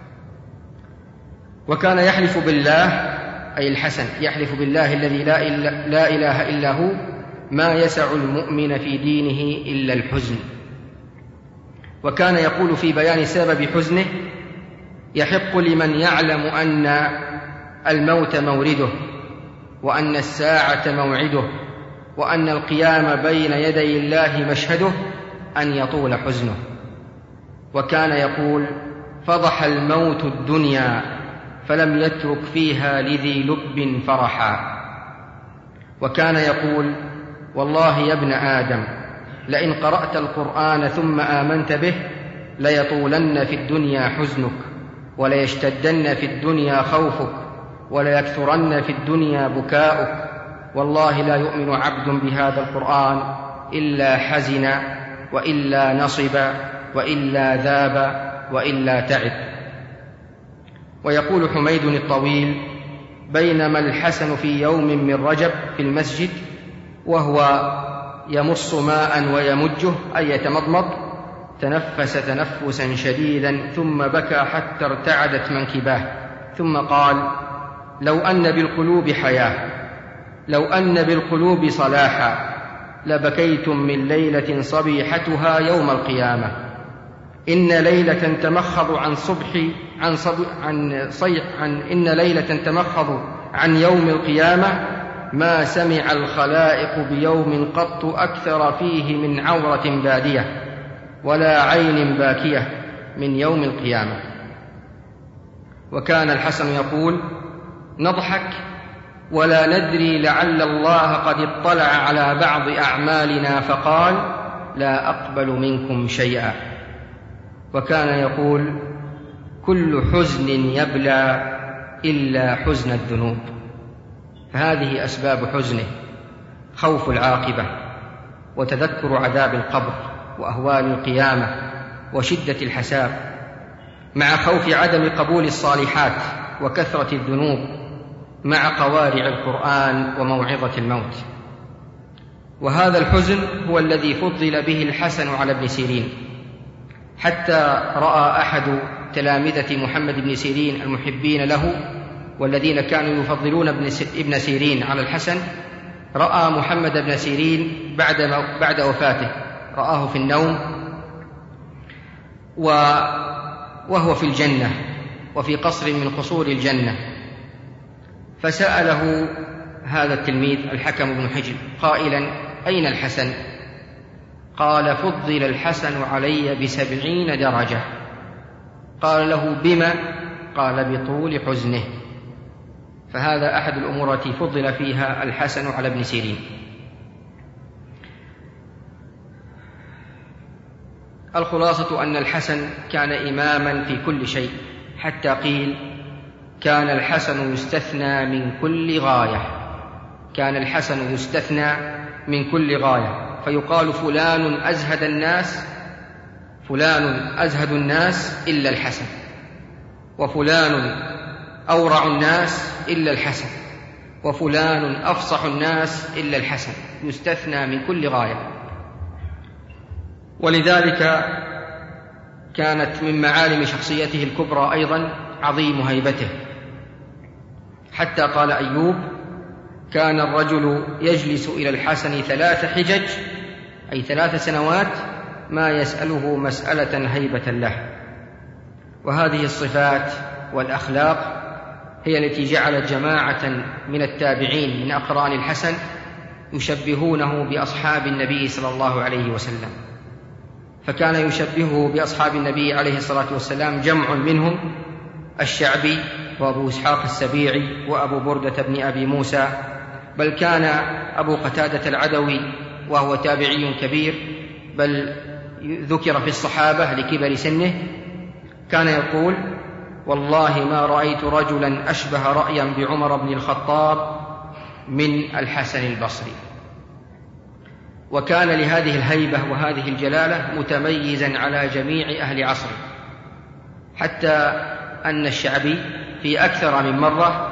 وكان يحلف بالله، أي الحسن يحلف بالله الذي لا إله إلا هو: ما يسع المؤمن في دينه إلا الحزن. وكان يقول في بيان سبب حزنه: يحق لمن يعلم أن الموت مورده، وأن الساعة موعده، وأن القيام بين يدي الله مشهده، أن يطول حزنه. وكان يقول: فضح الموت الدنيا فلم يترك فيها لذي لب فرحا. وكان يقول: والله يا ابن آدم، لئن قرأت القرآن ثم آمنت به ليطولن في الدنيا حزنك، وليشتدن في الدنيا خوفك، وليكثرن في الدنيا بكاؤك. والله لا يؤمن عبد بهذا القرآن إلا حزن، وإلا نصب، وإلا ذاب، وإلا تعب. ويقول حميد الطويل: بينما الحسن في يوم من رجب في المسجد وهو يمص ماء ويمجه، أي يتمضمض، تنفس تنفسا شديدا ثم بكى حتى ارتعدت منكباه، ثم قال: لو أن بالقلوب حياة، لو أن بالقلوب صلاحا، لبكيتم من ليلة صبيحتها يوم القيامة. إن ليلة تمخض إن ليلة تمخض عن يوم القيامة، ما سمع الخلائق بيوم قط أكثر فيه من عورة بادية ولا عين باكية من يوم القيامة. وكان الحسن يقول: نضحك ولا ندري لعل الله قد اطلع على بعض أعمالنا فقال: لا أقبل منكم شيئا. وكان يقول: كل حزن يبلى إلا حزن الذنوب. فهذه أسباب حزنه: خوف العاقبة، وتذكر عذاب القبر وأهوال القيامة وشدة الحساب، مع خوف عدم قبول الصالحات وكثرة الذنوب، مع قوارع القرآن وموعظة الموت. وهذا الحزن هو الذي فضل به الحسن على ابن سيرين، حتى رأى أحد تلامذة محمد بن سيرين المحبين له والذين كانوا يفضلون ابن سيرين على الحسن، رأى محمد بن سيرين بعد وفاته، رآه في النوم وهو في الجنة وفي قصر من قصور الجنة، فسأله هذا التلميذ الحكم بن حجر قائلا: أين الحسن؟ قال: فضل الحسن علي ب70 درجة. قال له: بما؟ قال: بطول حزنه. فهذا أحد الأمور التي فضل فيها الحسن على ابن سيرين. الخلاصة أن الحسن كان إماما في كل شيء، حتى قيل: كان الحسن يستثنى من كل غاية. كان الحسن يستثنى من كل غاية، فيقال فلان أزهد الناس إلا الحسن، وفلان أورع الناس إلا الحسن، وفلان أفصح الناس إلا الحسن، يستثنى من كل غاية. ولذلك كانت من معالم شخصيته الكبرى أيضا عظيم هيبته، حتى قال أيوب: كان الرجل يجلس إلى الحسن 3 حجج، أي 3 سنوات، ما يسأله مسألة هيبة له. وهذه الصفات والأخلاق هي التي جعلت جماعة من التابعين من أقران الحسن يشبهونه بأصحاب النبي صلى الله عليه وسلم، فكان يشبهه بأصحاب النبي عليه الصلاة والسلام جمع منهم: الشعبي، وأبو إسحاق السبيعي، وأبو بردة بن أبي موسى، بل كان أبو قتادة العدوي وهو تابعي كبير، بل ذكر في الصحابة لكبر سنه، كان يقول: والله ما رأيت رجلا أشبه رأيا بعمر بن الخطاب من الحسن البصري. وكان لهذه الهيبة وهذه الجلالة متميزا على جميع أهل عصره، حتى أن الشعبي في أكثر من مرة،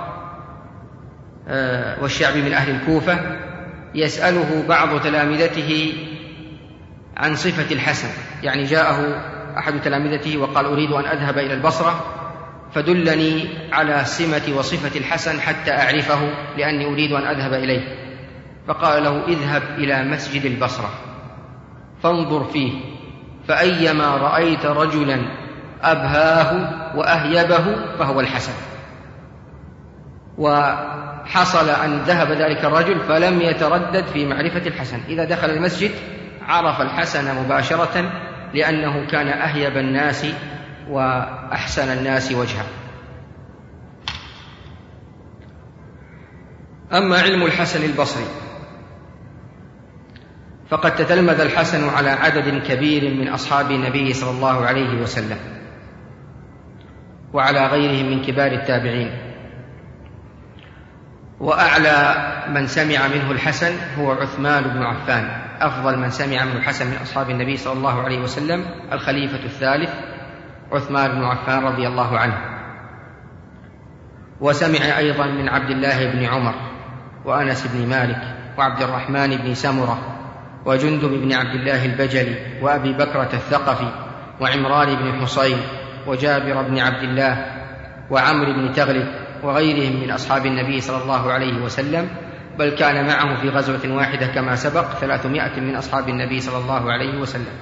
والشعبي من أهل الكوفة، يسأله بعض تلامذته عن صفة الحسن، يعني جاءه أحد تلامذته وقال: أريد أن أذهب إلى البصرة فدلني على سمة وصفة الحسن حتى أعرفه، لأني أريد أن أذهب إليه. فقال له: اذهب إلى مسجد البصرة فانظر فيه، فأيما رأيت رجلا أبهاه وأهيبه فهو الحسن. وحصل أن ذهب ذلك الرجل فلم يتردد في معرفة الحسن، إذا دخل المسجد عرف الحسن مباشرة، لأنه كان أهيب الناس وأحسن الناس وجها. أما علم الحسن البصري فقد تتلمذ الحسن على عدد كبير من أصحاب النبي صلى الله عليه وسلم وعلى غيرهم من كبار التابعين، وأعلى من سمع منه الحسن هو عثمان بن عفان، أفضل من سمع منه الحسن من أصحاب النبي صلى الله عليه وسلم الخليفة الثالث عثمان بن عفان رضي الله عنه. وسمع أيضا من عبد الله بن عمر وأنس بن مالك وعبد الرحمن بن سمرة وجندب بن عبد الله البجلي وأبي بكرة الثقفي وعمران بن حصين وجابر بن عبد الله وعمر بن تغلب وغيرهم من أصحاب النبي صلى الله عليه وسلم، بل كان معه في غزوة واحدة كما سبق 300 من أصحاب النبي صلى الله عليه وسلم.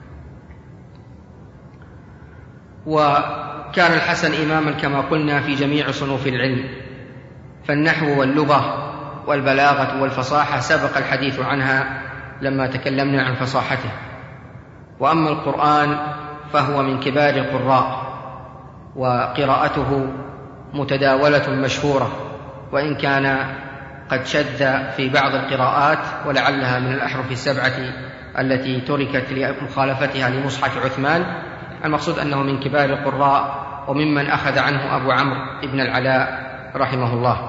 وكان الحسن إماما كما قلنا في جميع صنوف العلم، فالنحو واللغة والبلاغة والفصاحة سبق الحديث عنها لما تكلمنا عن فصاحته. وأما القرآن فهو من كبار القراء، وقراءته متداولة مشهورة، وإن كان قد شذ في بعض القراءات ولعلها من الأحرف 7 التي تركت لمخالفتها لمصحف عثمان. المقصود أنه من كبار القراء وممن أخذ عنه أبو عمرو بن العلاء رحمه الله.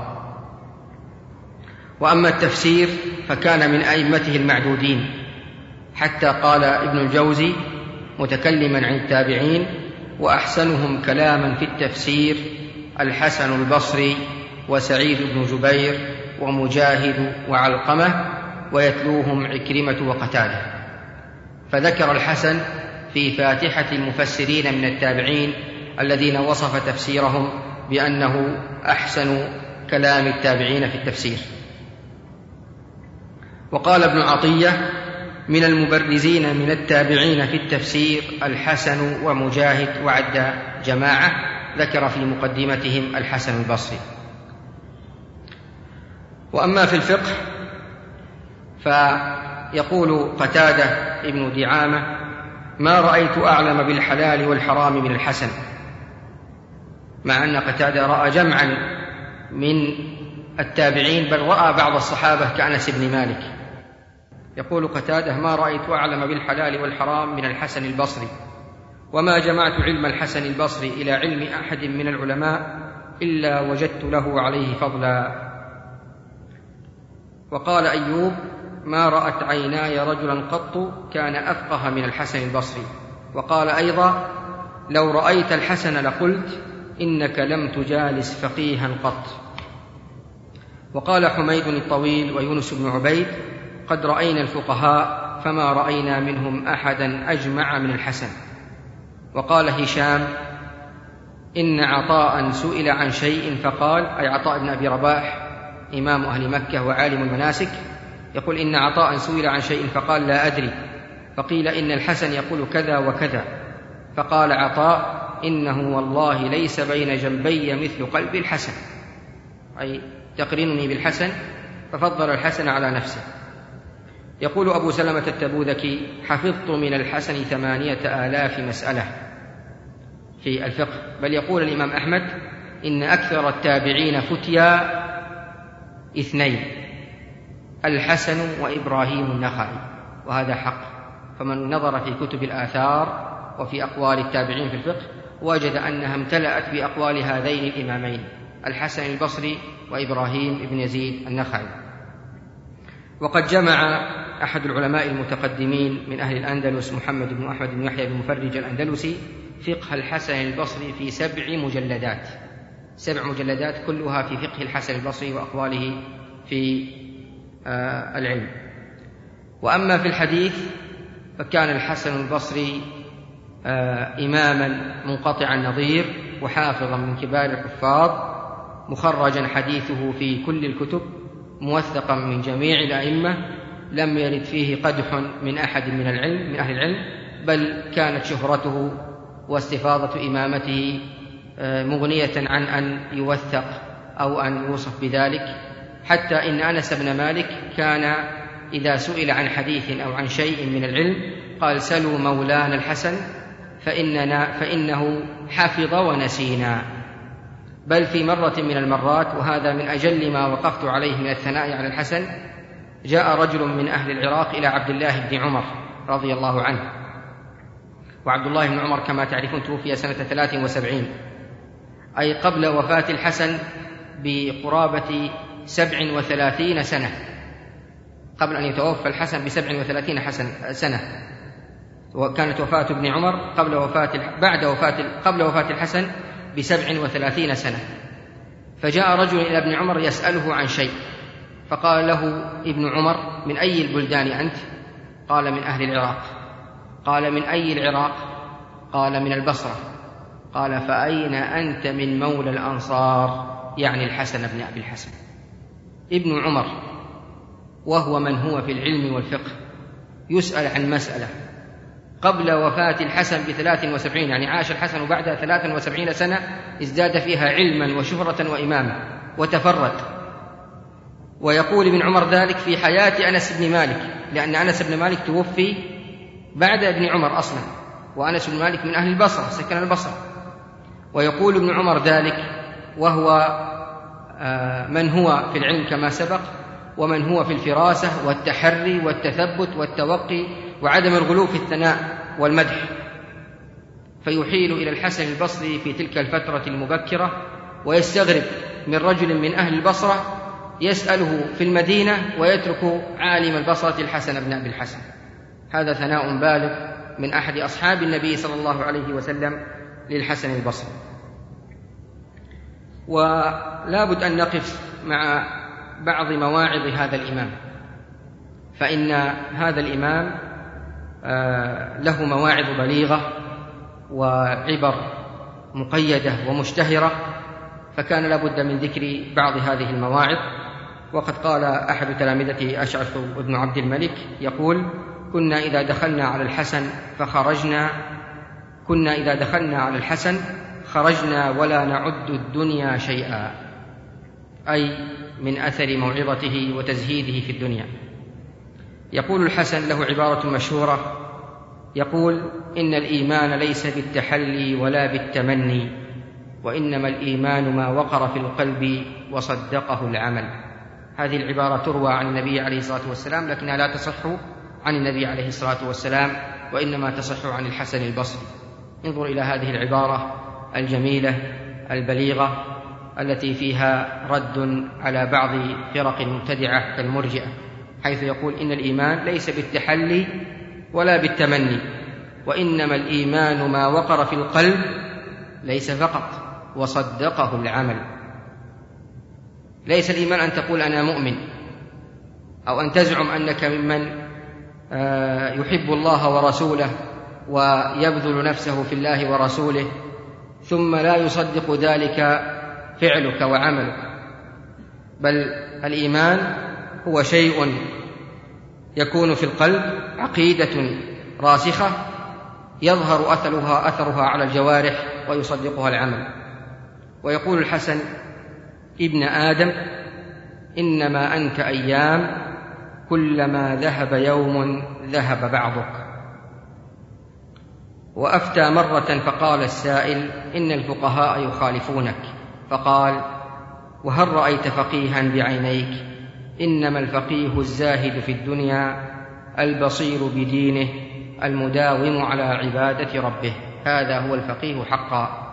وأما التفسير فكان من أئمته المعدودين، حتى قال ابن الجوزي متكلما عن التابعين: وأحسنهم كلاما في التفسير الحسن البصري وسعيد بن جبير ومجاهد وعلقمة، ويتلوهم عكرمة وقتادة. فذكر الحسن في فاتحة المفسرين من التابعين الذين وصف تفسيرهم بأنه أحسن كلام التابعين في التفسير. وقال ابن عطية: من المبرزين من التابعين في التفسير الحسن ومجاهد، وعد جماعة ذكر في مقدمتهم الحسن البصري. وأما في الفقه فيقول قتادة ابن دعامة: ما رأيت أعلم بالحلال والحرام من الحسن، مع أن قتادة رأى جمعا من التابعين، بل رأى بعض الصحابة كأنس بن مالك. يقول قتادة: ما رأيت أعلم بالحلال والحرام من الحسن البصري، وما جمعت علم الحسن البصري إلى علم أحد من العلماء إلا وجدت له عليه فضلا. وقال أيوب: ما رأت عيناي رجلا قط كان أفقه من الحسن البصري. وقال أيضا: لو رأيت الحسن لقلت إنك لم تجالس فقيها قط. وقال حميد الطويل ويونس بن عبيد: قد رأينا الفقهاء فما رأينا منهم أحدا أجمع من الحسن. وقال هشام: إن عطاء سئل عن شيء فقال، أي عطاء بن أبي رباح إمام أهل مكة وعالم المناسك، يقول: إن عطاء سئل عن شيء فقال: لا أدري. فقيل: إن الحسن يقول كذا وكذا. فقال عطاء: إنه والله ليس بين جنبي مثل قلب الحسن، أي تقرنني بالحسن، ففضل الحسن على نفسه. يقول أبو سلمة التبوذكي: حفظت من الحسن 8,000 مسألة في الفقه. بل يقول الإمام أحمد: إن أكثر التابعين فتيا 2: الحسن وإبراهيم النخعي. وهذا حق، فمن نظر في كتب الآثار وفي أقوال التابعين في الفقه وجد أنها امتلأت بأقوال هذين الإمامين، الحسن البصري وإبراهيم بن يزيد النخعي. وقد جمع أحد العلماء المتقدمين من أهل الأندلس محمد بن أحمد بن يحيى بن مفرج الأندلسي فقه الحسن البصري في 7 مجلدات، 7 مجلدات كلها في فقه الحسن البصري وأقواله في العلم. وأما في الحديث فكان الحسن البصري إماما منقطع النظير وحافظا من كبار الحفاظ، مخرجا حديثه في كل الكتب، موثقا من جميع الأئمة، لم يرد فيه قدح من أحد من أهل العلم، بل كانت شهرته واستفاضة إمامته مغنية عن أن يوثق أو أن يوصف بذلك، حتى إن أنس بن مالك كان إذا سئل عن حديث أو عن شيء من العلم قال: سلوا مولانا الحسن فإنه حفظ ونسينا. بل في مرة من المرات، وهذا من أجل ما وقفت عليه من الثناء على الحسن، جاء رجل من أهل العراق إلى عبد الله بن عمر رضي الله عنه، وعبد الله بن عمر كما تعرفون توفي سنة 73، أي قبل وفاة الحسن بقرابة 37 سنة، قبل أن يتوفى الحسن ب37 سنة. وكانت وفاة ابن عمر قبل وفاة الحسن ب37 سنة. فجاء رجل إلى ابن عمر يسأله عن شيء، فقال له ابن عمر: من أي البلدان أنت؟ قال: من أهل العراق. قال: من أي العراق؟ قال: من البصرة. قال: فأين أنت من مولى الأنصار؟ يعني الحسن بن أبي الحسن. ابن عمر وهو من هو في العلم والفقه يسأل عن مسألة قبل وفاة الحسن ب73، يعني عاش الحسن بعدها 73 سنة، ازداد فيها علما وشهرة وإمامة وتفرد. ويقول ابن عمر ذلك في حياة أنس بن مالك، لأن أنس بن مالك توفي بعد ابن عمر أصلا، وأنس بن مالك من أهل البصرة، سكن البصرة. ويقول ابن عمر ذلك وهو من هو في العلم كما سبق، ومن هو في الفراسة والتحري والتثبت والتوقي وعدم الغلو في الثناء والمدح. فيحيل إلى الحسن البصري في تلك الفترة المبكرة ويستغرب من رجل من أهل البصرة يسأله في المدينة ويترك عالم البصرة الحسن بن أبي الحسن. هذا ثناء بالغ من أحد أصحاب النبي صلى الله عليه وسلم للحسن البصري. ولا بد أن نقف مع بعض مواعظ هذا الإمام، فإن هذا الإمام له مواعظ بليغة وعبر مقيدة ومشتهرة، فكان لابد من ذكر بعض هذه المواعظ. وقد قال أحد تلامذته أشعث بن عبد الملك يقول: كنا إذا دخلنا على الحسن خرجنا ولا نعد الدنيا شيئا، أي من أثر موعظته وتزهيده في الدنيا. يقول الحسن له عبارة مشهورة يقول: إن الإيمان ليس بالتحلي ولا بالتمني، وإنما الإيمان ما وقر في القلب وصدقه العمل. هذه العبارة تروى عن النبي عليه الصلاة والسلام، لكنها لا تصح عن النبي عليه الصلاة والسلام، وإنما تصح عن الحسن البصري. انظر إلى هذه العبارة الجميلة حيث يقول إن الإيمان ليس بالتحلي ولا بالتمني، وإنما الإيمان ما وقر في القلب ليس فقط وصدقه العمل. ليس الإيمان أن تقول أنا مؤمن، أو أن تزعم أنك ممن يحب الله ورسوله ويبذل نفسه في الله ورسوله، ثم لا يصدق ذلك فعلك وعملك. بل الإيمان هو شيء يكون في القلب، عقيدة راسخة يظهر أثرها على الجوارح ويصدقها العمل. ويقول الحسن: ابن آدم إنما أنت أيام، كلما ذهب يوم ذهب بعضك. وأفتى مرة فقال السائل: إن الفقهاء يخالفونك، فقال: وهل رأيت فقيها بعينيك؟ إنما الفقيه الزاهد في الدنيا البصير بدينه المداوم على عبادة ربه، هذا هو الفقيه حقا.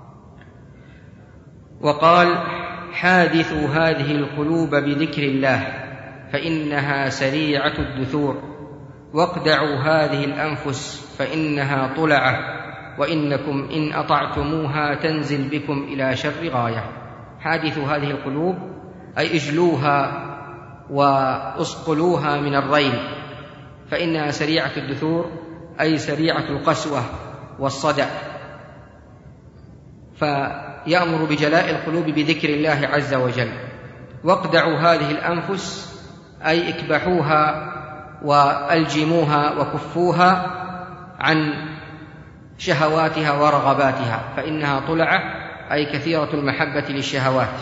وقال: حادثوا هذه القلوب بذكر الله فإنها سريعة الدثور، واقدعوا هذه الأنفس فإنها طلعة، وإنكم إن أطعتموها تنزل بكم إلى شر غاية. حادثوا هذه القلوب أي اجلوها وأصقلوها من الرين، فإنها سريعة الدثور أي سريعة القسوة والصدأ. فيأمر بجلاء القلوب بذكر الله عز وجل. واقدعوا هذه الأنفس أي اكبحوها وألجموها وكفوها عن شهواتها ورغباتها، فإنها طلعة أي كثيرة المحبة للشهوات.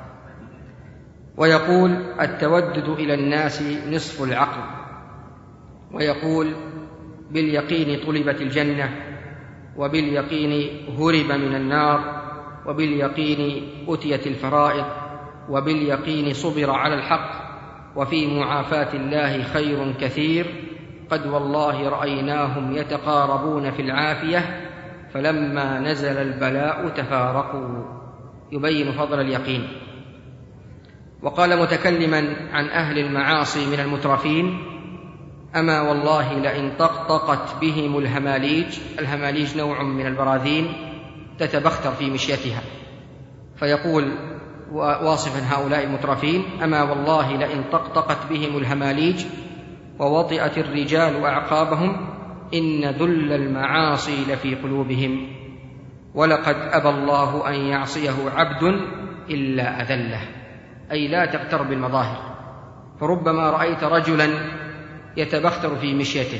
ويقول: التودد إلى الناس نصف العقل. ويقول: باليقين طلبت الجنة، وباليقين هرب من النار، وباليقين أتيت الفرائض، وباليقين صبر على الحق، وفي معافاة الله خير كثير، قد والله رأيناهم يتقاربون في العافية، فلما نزل البلاء تفارقوا. يبين فضل اليقين. وقال متكلما عن أهل المعاصي من المترفين: أما والله لئن طقطقت بهم الهماليج. الهماليج نوع من البراذين تتبختر في مشيتها. فيقول واصفا هؤلاء المترفين: أما والله لئن طقطقت بهم الهماليج ووطئت الرجال أعقابهم، إن ذل المعاصي لفي قلوبهم، ولقد أبى الله أن يعصيه عبد إلا أذله. أي لا تغتر بالمظاهر، فربما رأيت رجلا يتبختر في مشيته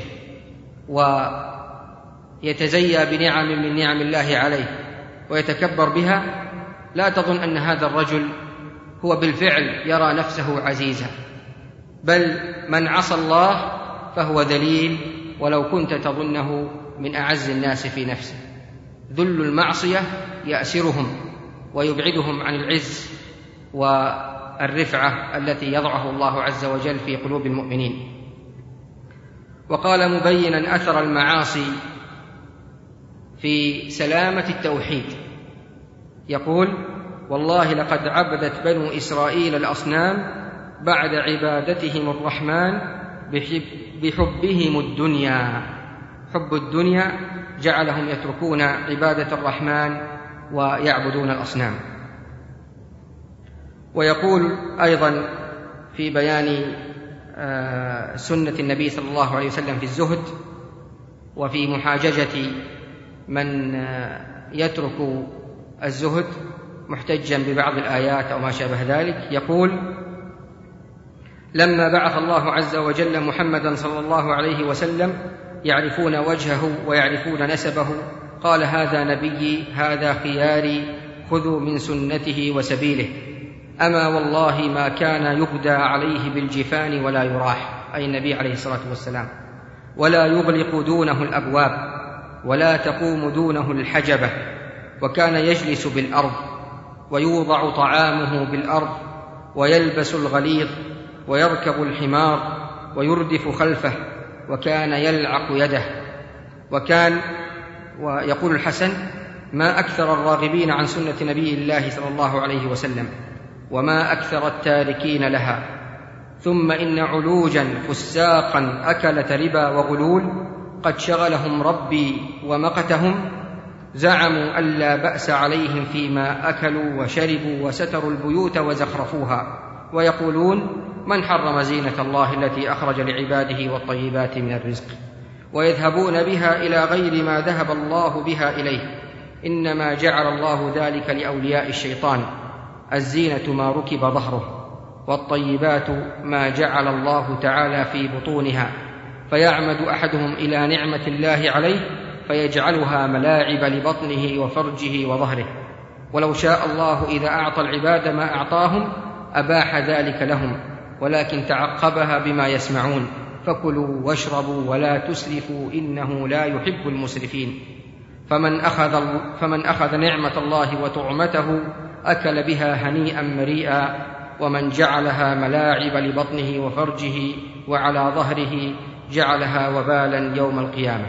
ويتزيى بنعم من نعم الله عليه ويتكبر بها، لا تظن أن هذا الرجل هو بالفعل يرى نفسه عزيزا، بل من عصى الله فهو ذليل ولو كنت تظنه من أعز الناس في نفسه. ذل المعصية يأسرهم ويبعدهم عن العز والرفعة التي يضعه الله عز وجل في قلوب المؤمنين. وقال مبينا أثر المعاصي في سلامة التوحيد، يقول: والله لقد عبدت بنو إسرائيل الأصنام بعد عبادتهم الرحمن بحبهم الدنيا. حب الدنيا جعلهم يتركون عبادة الرحمن ويعبدون الأصنام. ويقول أيضا في بيان سنة النبي صلى الله عليه وسلم في الزهد وفي محاججة من يترك الزهد محتجا ببعض الآيات أو ما شابه ذلك، يقول: لما بعث الله عز وجل محمدا صلى الله عليه وسلم يعرفون وجهه ويعرفون نسبه، قال: هذا نبيي، هذا خياري، خذوا من سنته وسبيله. أما والله ما كان يغدى عليه بالجفان ولا يراح، أي النبي عليه الصلاة والسلام، ولا يغلق دونه الأبواب، ولا تقوم دونه الحجبة، وكان يجلس بالأرض، ويوضع طعامه بالأرض، ويلبس الغليظ، ويركب الحمار، ويردف خلفه، وكان يلعق يده. ويقول الحسن: ما أكثر الراغبين عن سنة نبي الله صلى الله عليه وسلم، وما أكثر التاركين لها. ثم إن علوجا فساقا أكلة ربا وغلول قد شغلهم ربي ومقتهم، زعموا أن لا بأس عليهم فيما أكلوا وشربوا وستروا البيوت وزخرفوها، ويقولون من حرم زينة الله التي أخرج لعباده والطيبات من الرزق، ويذهبون بها إلى غير ما ذهب الله بها إليه. إنما جعل الله ذلك لأولياء الشيطان، الزينة ما ركب ظهره، والطيبات ما جعل الله تعالى في بطونها، فيعمد أحدهم إلى نعمة الله عليه فيجعلها ملاعب لبطنه وفرجه وظهره. ولو شاء الله إذا أعطى العباد ما أعطاهم أباح ذلك لهم، ولكن تعقبها بما يسمعون: فكلوا واشربوا ولا تسرفوا إنه لا يحب المسرفين. فمن أخذ نعمة الله وطعمته أكل بها هنيئا مريئا، ومن جعلها ملاعب لبطنه وفرجه وعلى ظهره جعلها وبالا يوم القيامة.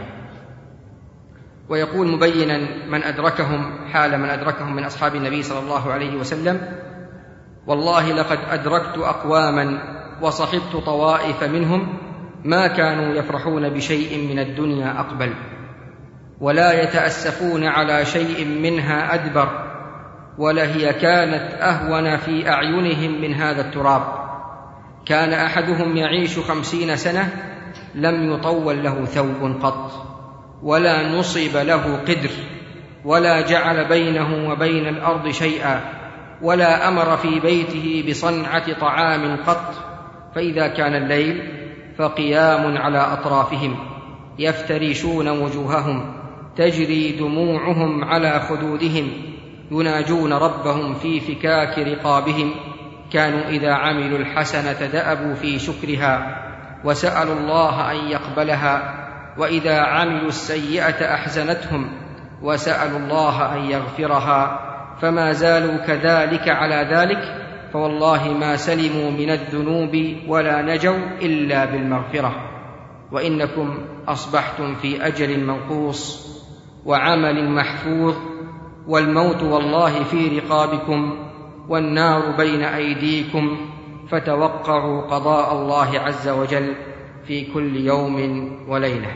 ويقول مبينا حال من أدركهم من أصحاب النبي صلى الله عليه وسلم: والله لقد أدركت أقواما وصحبت طوائف منهم ما كانوا يفرحون بشيء من الدنيا أقبل، ولا يتأسفون على شيء منها أدبر، ولهي كانت أهون في أعينهم من هذا التراب. كان أحدهم يعيش 50 سنة لم يطول له ثوب قط، ولا نصب له قدر، ولا جعل بينه وبين الأرض شيئا، ولا أمر في بيته بصنعة طعام قط. فإذا كان الليل فقيام على أطرافهم يفترشون وجوههم، تجري دموعهم على خدودهم، يناجون ربهم في فكاك رقابهم. كانوا إذا عملوا الحسنة دأبوا في شكرها وسألوا الله أن يقبلها، وإذا عملوا السيئة أحزنتهم وسألوا الله أن يغفرها، فما زالوا كذلك على ذلك، فوالله ما سلموا من الذنوب ولا نجوا إلا بالمغفرة. وإنكم أصبحتم في أجل منقوص وعمل محفوظ، والموت والله في رقابكم، والنار بين أيديكم، فتوقعوا قضاء الله عز وجل في كل يوم وليلة.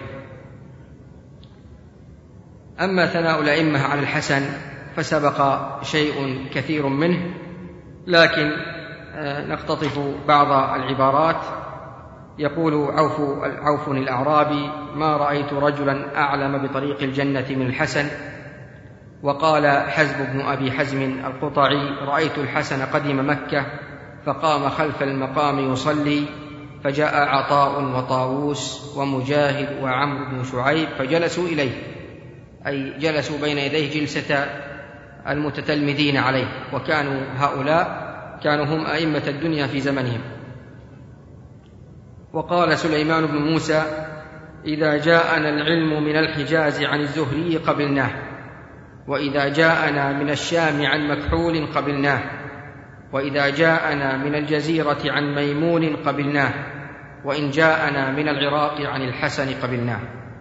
أما ثناء الأئمة على الحسن فسبق شيء كثير منه، لكن نقتطف بعض العبارات. يقول عوف الأعرابي: ما رأيت رجلا أعلم بطريق الجنة من الحسن. وقال حزم بن أبي حزم القطعي: رأيت الحسن قدم مكة فقام خلف المقام يصلي، فجاء عطاء وطاووس ومجاهد وعمرو بن شعيب فجلسوا إليه، أي جلسوا بين يديه جلسة المتتلمذين عليه، وكانوا هؤلاء كانوا هم أئمة الدنيا في زمنهم. وقال سليمان بن موسى: إذا جاءنا العلم من الحجاز عن الزهري قبلناه، وإذا جاءنا من الشام عن مكحول قبلناه، وإذا جاءنا من الجزيرة عن ميمون قبلناه، وإن جاءنا من العراق عن الحسن قبلناه.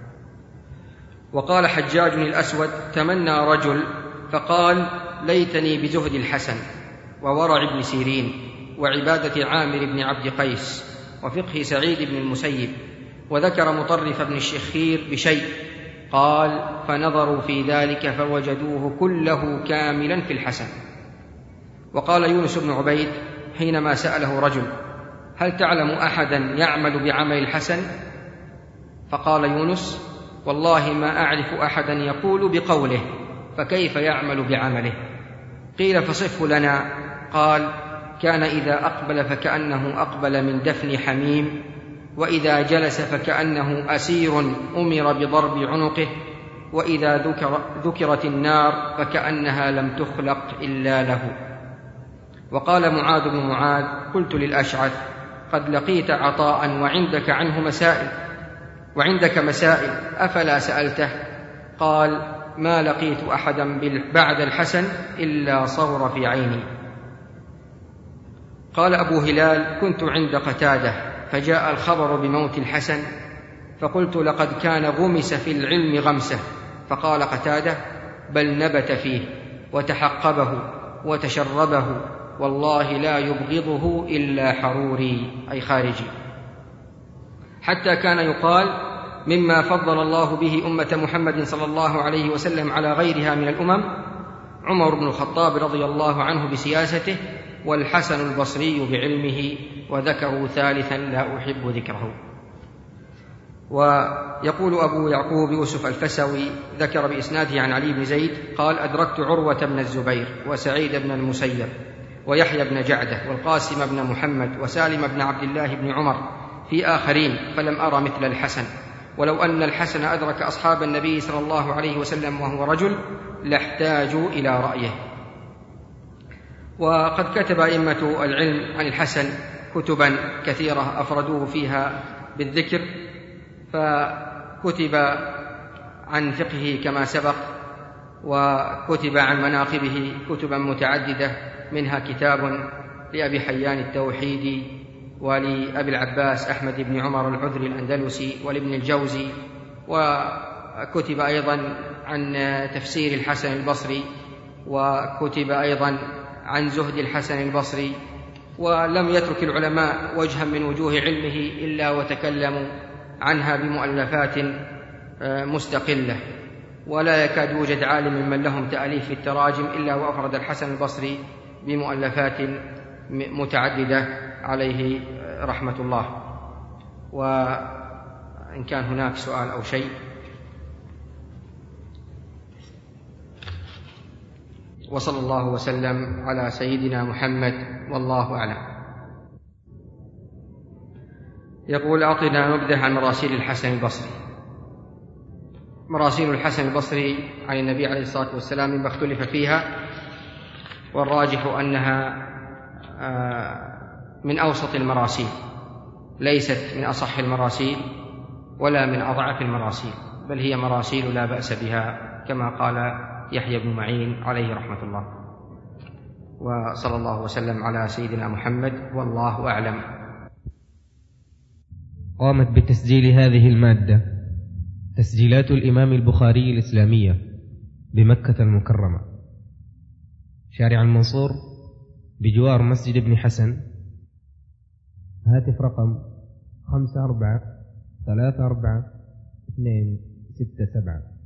وقال حجاج الأسود: تمنى رجل فقال: ليتني بزهد الحسن وورع ابن سيرين وعبادة عامر بن عبد قيس وفقه سعيد بن المسيب. وذكر مطرف بن الشخير بشيء، قال: فنظروا في ذلك فوجدوه كله كاملا في الحسن. وقال يونس بن عبيد حينما سأله رجل: هل تعلم أحدا يعمل بعمل الحسن؟ فقال يونس: والله ما أعرف أحدا يقول بقوله، فكيف يعمل بعمله؟ قيل: فصفه لنا. قال: كان إذا أقبل فكأنه أقبل من دفن حميم، وإذا جلس فكأنه أسير أمر بضرب عنقه، وإذا ذكرت النار فكأنها لم تخلق إلا له. وقال معاذ بن معاذ: قلت للأشعث: قد لقيت عطاء وعندك مسائل أفلا سألته؟ قال: ما لقيت أحدا بعد الحسن إلا صغر في عيني. قال أبو هلال: كنت عند قتادة فجاء الخبر بموت الحسن، فقلت: لقد كان غمس في العلم غمسه. فقال قتادة: بل نبت فيه وتحقبه وتشربه والله لا يبغضه إلا حروري أي خارجي. حتى كان يقال مما فضل الله به أمة محمد صلى الله عليه وسلم على غيرها من الأمم عمر بن الخطاب رضي الله عنه بسياسته، والحسن البصري بعلمه، وذكروا ثالثا لا أحب ذكره. ويقول أبو يعقوب يوسف الفسوي ذكر بإسناده عن علي بن زيد قال: أدركت عروة بن الزبير وسعيد بن المسيب ويحيى بن جعدة والقاسم بن محمد وسالم بن عبد الله بن عمر في آخرين، فلم أرى مثل الحسن، ولو أن الحسن أدرك أصحاب النبي صلى الله عليه وسلم وهو رجل لاحتاجوا إلى رأيه. وقد كتب أئمة العلم عن الحسن كتبا كثيرة أفردوه فيها بالذكر، فكتب عن فقهه كما سبق، وكتب عن مناقبه كتبا متعددة، منها كتاب لأبي حيان التوحيدي ولأبي العباس أحمد بن عمر العذري الأندلسي ولابن الجوزي، وكتب أيضا عن تفسير الحسن البصري، وكتب أيضا عن زهد الحسن البصري. ولم يترك العلماء وجها من وجوه علمه إلا وتكلموا عنها بمؤلفات مستقلة، ولا يكاد يوجد عالم من لهم تأليف في التراجم إلا وأفرد الحسن البصري بمؤلفات متعددة عليه رحمة الله. وإن كان هناك سؤال أو شيء. وصلى الله وسلم على سيدنا محمد والله أعلم. يقول: أعطنا نبذة عن مراسيل الحسن البصري. مراسيل الحسن البصري عن النبي عليه الصلاة والسلام مما اختلف فيها، والراجح أنها من أوسط المراسيل، ليست من أصح المراسيل ولا من أضعف المراسيل، بل هي مراسيل لا بأس بها، كما قال يحيى بن معين عليه رحمة الله. وصلى الله وسلم على سيدنا محمد والله أعلم. قامت بتسجيل هذه المادة تسجيلات الإمام البخاري الإسلامية بمكة المكرمة، شارع المنصور بجوار مسجد ابن حسن. هاتف رقم 54 34 267.